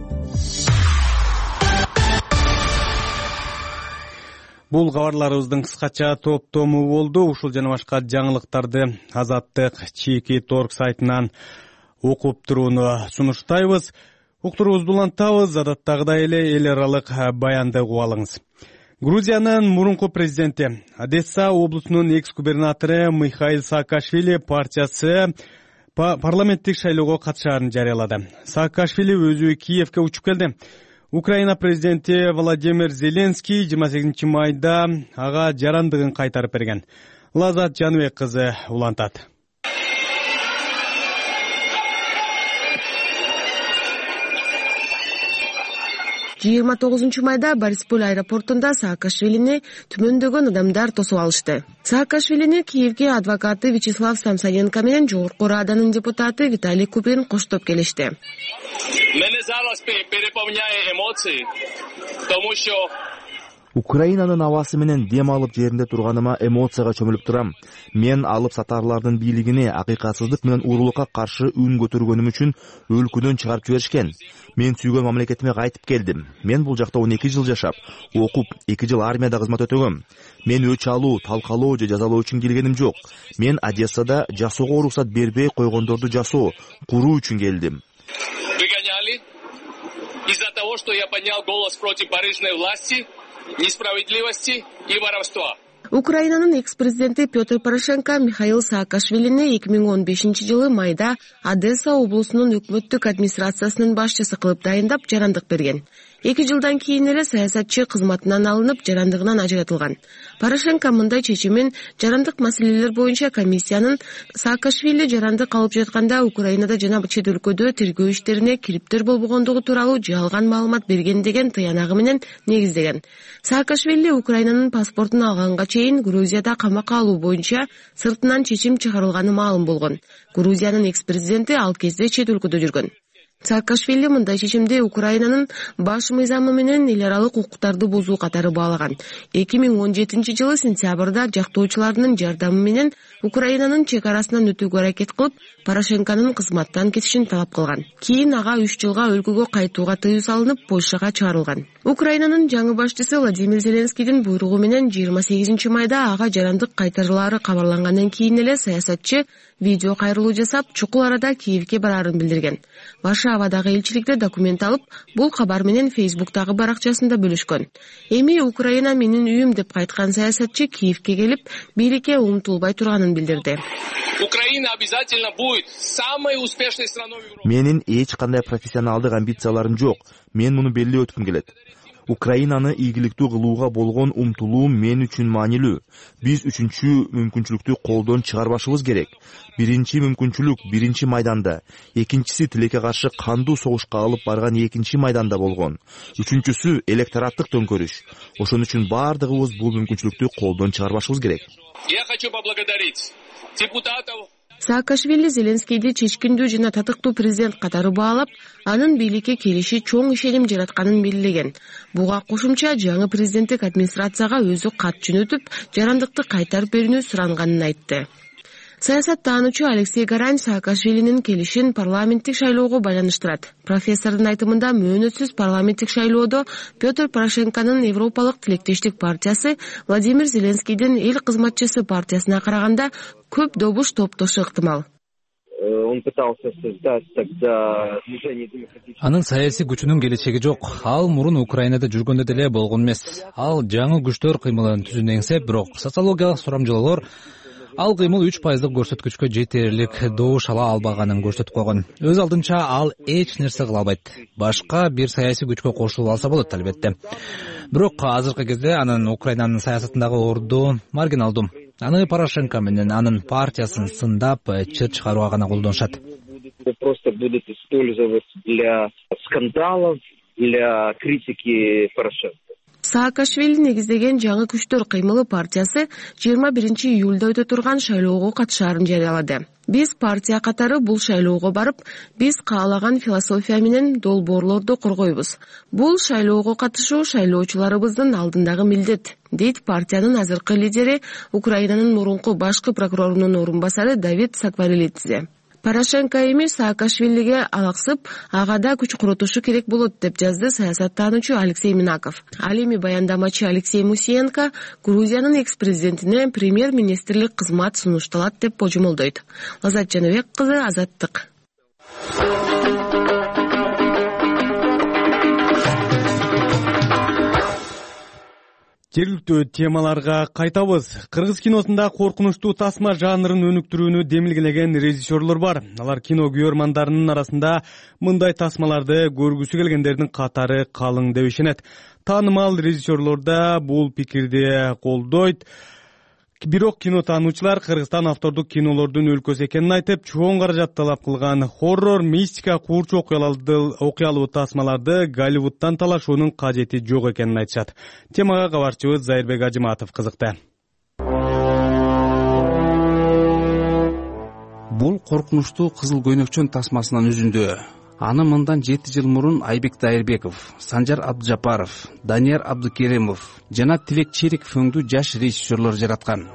Бул кабарларыбыздын кыскача топтому болду. Ушул жана башка жаңылыктарды Азаттык чийки торг сайтынан окуп турууну сунуштайбыз. Уктуруубузду улантабыз. Адаттагыдай эле эл аралык баянды угуп алыңыз. Грузиянын мурунку президенти Одесса облусунун экс-губернатору Михаил Саакашвили партиясы парламенттик шайлоого катышаарын жарыялады. Саакашвили өзү Киевке учуп келди. Украина президенти Владимир Зеленский жыйырма сегизинчи майда ага жарандыгын кайтарып берген. Лазат Жаныбек кызы улантат. жыйырма тогузунчу майда Борисполь аэропортунда Саакашвилини түмөндөгөн адамдар тосуп алышты. Саакашвилини Киевге адвокаты Вячеслав Самсоненко менен Жогорку Раданын депутаты Виталий Куприн коштоп келишти. Мене зараз переполняет эмоции, потому что Украинанын абасы менен дем алып жеринде турганыма эмоцияга чөмүлүп турам. Мен алып сатарлардын бийлигине акыйкатсыздык менен уурулукка каршы үн көтөргөнүм үчүн өлкөдөн чыгарып жиберишкен. Мен сүйгөн мамлекетиме кайтып келдим. Мен бул жакта он эки жыл жашап, окуп, эки жыл армияда кызмат өтөгөм. Мен өч алуу, талкалоо же жазалоо үчүн келгеним жок. Мен Одессада жашоого уруксат бербей койгондорду жасоо, куруу үчүн келдим. Выгоняли из-за того, что я поднял голос против барыжной власти, несправедливости и воровства. Украинанын экс-президенти Петр Порошенко Михаил Саакашвилини эки миң он бешинчи жылы майда Одесса облусунун өкмөттүк администрациясынын башчысы кылып дайындап жарандык берген. Эки жылдан кийин эле саясатчы кызматынан алынып, жарандыгынан ажыратылган. Порошенко мындай чечимин жарандык маселелер боюнча комиссиянын Саакашвили жарандык алып жатканда Украинада жана чет өлкөдө тергөө иштерине кириптер болбогондугу тууралуу жалган маалымат берген деген тыянагы менен негиздеген. Саакашвили Украинанын паспортун алганга чейин Грузияда камакка алуу боюнча сыртынан чечим чыгарылганы маалым болгон. Грузиянын экс-президенти ал кезде чет өлкөдө жүргөн. Саакашвили мындай чечимди Украинанын баш мыйзамы менен эл аралык укуктарды бузуу катары баалаган. эки миң он жетинчи жылы сентябрда жактоочулардын жардамы менен Украинанын чек арасынан өтүүгө аракет кылып, Порошенконун кызматтан кетишин талап кылган. Кийин ага үч жылга өлкөгө кайтууга тыюу салынып, Польшага чыгарылган. Украинанын жаңы башчысы Владимир Зеленскийдин буйругу менен жыйырма сегизинчи майда ага жарандык кайтарылаары кабарлангандан кийин эле саясатчы видео кайрылуу жасап, чукул арада Киевге бараарын билдирген. Варшавадагы элчиликте документ алып, бул кабар менен Фейсбуктагы баракчасында бөлүшкөн. Эми Украина менин үйүм деп кайткан саясатчы Киевге келип, бийликке умтулбай турганын билдирди. Украина обязательно будет самой успешной страной в Европе. Менин эч кандай профессионалдык амбицияларым жок. Мен муну белгилеп өткүм келет. Украинаны ийгиликтүү кылууга болгон умтулуум мен үчүн маанилүү. Биз үчүнчү мүмкүнчүлүктү колдон чыгарбашыбыз керек. Биринчи мүмкүнчүлүк биринчи майданда, экинчиси тилекке каршы кандуу согушка алып барган экинчи майданда болгон. Үчүнчүсү электораттык төңкөрүш. Ошон үчүн бардыгыбыз бул мүмкүнчүлүктү колдон чыгарбашыбыз керек. Я хочу поблагодарить депутатов. Саакашвили Зеленскийди чечкиндүү жана татыктуу президент катары баалап, анын бийликке келиши чоң ишеним жаратканын белгилеген. Буга кошумча жаңы президенттик администрацияга өзү кат жөнөтүп, жарандыкты кайтарып берүүнү суранганын айтты. Саясаттануучу Алексей Гарань Саакашвилинин келишин парламенттик шайлоого байланыштырат. Профессордун айтымында мөөнөтсүз парламенттик шайлоодо Петр Порошенконун Европалык тилектештик партиясы Владимир Зеленскийдин эл кызматчысы партиясына караганда көп добуш топтошу ыктымал. Он пытался создать тогда движение демократических. Анын саясий күчүнүн келечеги жок. Ал мурун Украинада жүргөндө деле болгон эмес. Ал жаңы күчтөр кыймылын түзүүнү эңсеп, бирок социологиялык сурамжылоолор ал кыймыл үч пайыздык көрсөткүчкө жетерлик добуш ала албаганын көрсөтүп койгон. Өз алдынча ал эч нерсе кыла албайт. Башка бир саясий күчкө кошулуп алса болот албетте. Бирок азыркы кезде анын Украинанын саясатындагы орду маргиналдуу. Аны Порошенко менен анын партиясын сындап, чыр чыгарууга гана колдонушат. Просто будут использовать для скандалов, для критики Порошенко. Саакашвили негиздеген жаңы күчтөр кыймылы партиясы жыйырма биринчи июлда өтө турган шайлоого катышаарын жарыялады. Биз партия катары бул шайлоого барып, биз каалаган философия менен долбоорлорду коргойбуз. Бул шайлоого катышуу шайлоочуларыбыздын алдындагы милдет, дейт партиянын азыркы лидери, Украинанын мурунку башкы прокурорунун орун басары Давид Сакварелидзе. Порошенко эми Саакашвилиге алаксып, ага да күч курутушу керек болот деп жазды саясаттануучу Алексей Минаков. Ал эми баяндамачы Алексей Мусиенко Грузиянын экс-президентине премьер-министрлик кызмат сунушталат деп божомолдойт. Лазат Жаныбек кызы, Азаттык. Жергиликтүү темаларга кайтабыз. Кыргыз киносунда коркунучтуу тасма жанрын өнүктүрүүнү демилгелеген режиссерлор бар. Алар кино көрөрмандарынын арасында мындай тасмаларды көргүсү келгендердин катары калың деп ишенет. Таанымал режиссерлор да бул пикирди колдойт. Бирок кинотануучулар Кыргызстан автордук кинолордун өлкөсү экенин айтып, чоң каражат талап кылган хоррор, мистика, куурчу окуялуу тасмаларды Голливудтан талашуунун кажети жок экенин айтышат. Темага кабарчыбыз Зайырбек Ажыматов кызыкты. Бул коркунучтуу кызыл көйнөкчөн тасмасынан үзүндү. Аны мындан жети жыл мурун Айбек Дайырбеков, Санжар Абдыжапаров, Данияр Абдыкеримов жана Тилек Чериков өңдүү жаш режиссерлор жараткан.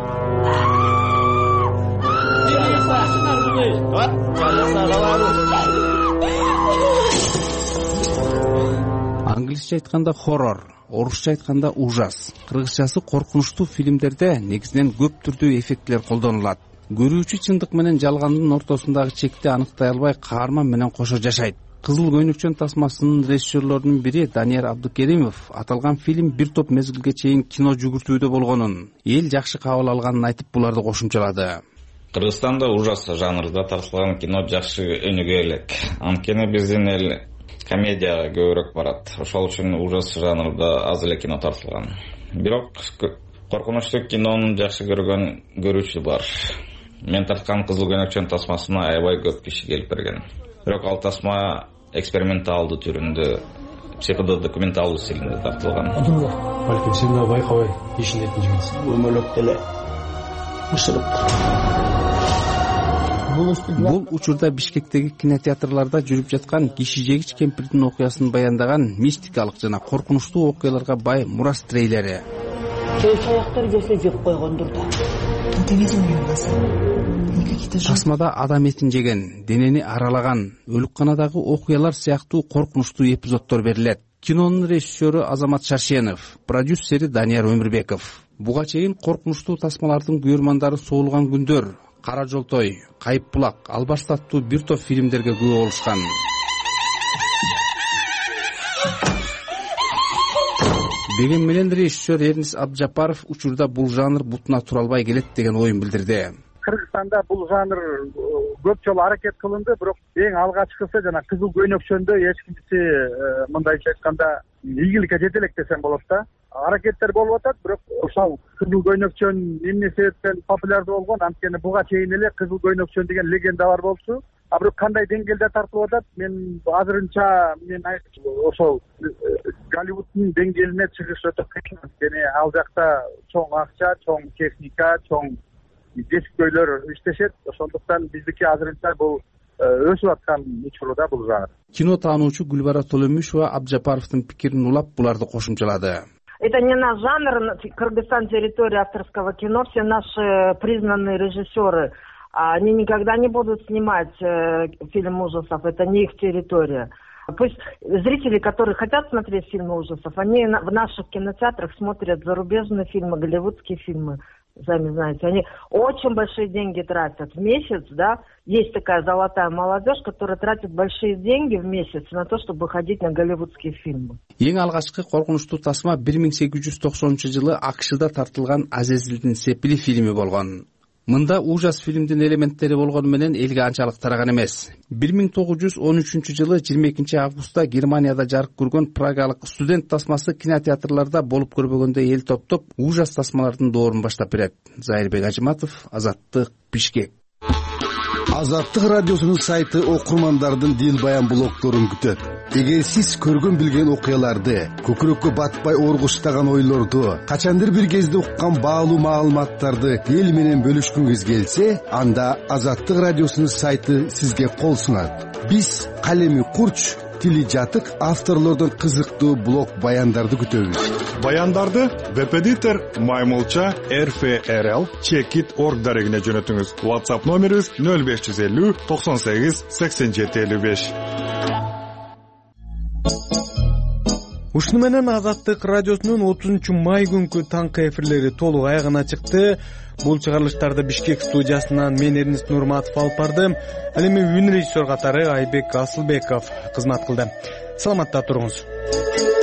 Англисче айтканда хоррор, орусча айтканда ужас, кыргызчасы коркунучтуу фильмдерде негизинен көп түрдүү эффектилер колдонулат. Көрүүчү чындык менен жалгандын ортосундагы чекти аныктай албай каарман менен кошо жашайт. Кызыл көйнөкчөн тасмасынын режиссерлорунун бири Данияр Абдыкеримов аталган фильм бир топ мезгилге чейин кино жүгүртүүдө болгонун, эл жакшы кабыл алганын айтып буларды кошумчалады. Кыргызстанда ужас жанрында тартылган кино жакшы өнүгө элек. Анткени биздин эл комедияга көбүрөөк барат. Ошол үчүн ужас жанрында аз эле кино тартылган. Бирок коркунучтуу кинонун жакшы көргөн көрүүчү бар. Мен тарткан кызыл көйнөкчөн тасмасына аябай көп киши келип берген. Бирок ал тасма эксперименталдуу түрүндө, психодо документалдуу стилинде тартылган. Балким сен да байкабай ишенетин жигитсиң. Өмөлөп деле ушырып. Бул учурда Бишкектеги кинотеатрларда жүрүп жаткан киши жегич кемпирдин окуясын баяндаган мистикалык жана коркунучтуу окуяларга бай мурас трейлери. Чөй чаяктар келсе жеп койгондур да. Тасмада адам этин жеген, денени аралаган, өлүкканадагы окуялар сыяктуу коркунучтуу эпизоддор берилет. Кинонун режиссеру Азамат Шаршенов, продюсери Данияр Өмүрбеков. Буга чейин коркунучтуу тасмалардын көрөрмандары соолган күндөр, Кара жолтой, Кайып булак, Албаш аттуу бир топ фильмдерге күбө болушкан. Деген менен режиссер Эрнис Абдыжапаров учурда бул жанр бутуна тура албай келет деген оюн билдирди. Кыргызстанда бул жанр көп жолу аракет кылынды, бирок эң алгачкысы жана кызыл көйнөкчөндө эч кимси мындайча айтканда ийгиликке жете элек десем болот да. Аракеттер болуп атат, бирок ошол кызыл көйнөкчөн эмне себептен популярдуу болгон, анткени буга чейин эле кызыл көйнөкчөн деген легенда бар болчу. А бирок кандай деңгээлде тартылып атат, мен азырынча мен ошол Голливуддун деңгээлине чыгыш өтө кыйын. Анткени ал жакта чоң акча, чоң техника, чоң кесипкөйлөр иштешет. Ошондуктан биздики азырынча бул өсүп аткан учурда бул жанр. Кино таануучу Гүлбара Толомишова Абдыжапаровдун пикирин улап буларды кошумчалады. Это не наш жанр, Кыргызстан территория авторского кино, все наши признанные режиссеры, они никогда не будут снимать фильм ужасов, это не их территория. Пусть зрители, которые хотят смотреть фильмы ужасов, они в наших кинотеатрах смотрят зарубежные фильмы, голливудские фильмы, сами знаете. Они очень большие деньги тратят в месяц, да. Есть такая золотая молодежь, которая тратит большие деньги в месяц на то, чтобы ходить на голливудские фильмы. Эң алгачкы коркунучтуу тасма бир миң сегиз жүз токсонунчу жылы АКШда тартылган Азезилдин Сепили фильми болгон. Мында ужас фильмдин элементтери болгону менен элге анчалык тараган эмес. бир миң тогуз жүз он үчүнчү жылы жыйырма экинчи августта Германияда жарык көргөн прагалык студент тасмасы кинотеатрларда болуп көрбөгөндө эл топтоп ужас тасмалардын доорун баштап берет. Зайырбек Ажыматов, Азаттык, Бишкек. Азаттык радиосунун сайты окурмандардын дил баян блогдорун күтөт. Эгер сиз көргөн билген окуяларды, көкүрөккө батпай оргуштаган ойлорду, качандыр бир кезде уккан баалуу маалыматтарды эл менен бөлүшкүңүз келсе, анда Азаттык радиосунун сайты сизге кол сунат. Биз калеми курч, тили жатык авторлордон кызыктуу блог баяндарды күтөбүз. Баяндарды веб-эдитор Маймулча эр эф эр эл чекит точка орг дарегине жөнөтүңүз. WhatsApp номерибиз нөл беш жүз элүү токсон сегиз сексен жети элүү беш. Ушуну менен Азаттык радиосунун отузунчу май күнкү таңкы эфирлери толук аягына чыкты. Бул чыгарылыштарды Бишкек студиясынан мен Эрнест Нурматов алып бардым. Ал эми үн режиссер катары Айбек Асылбеков кызмат кылды. Саламатта туруңуз.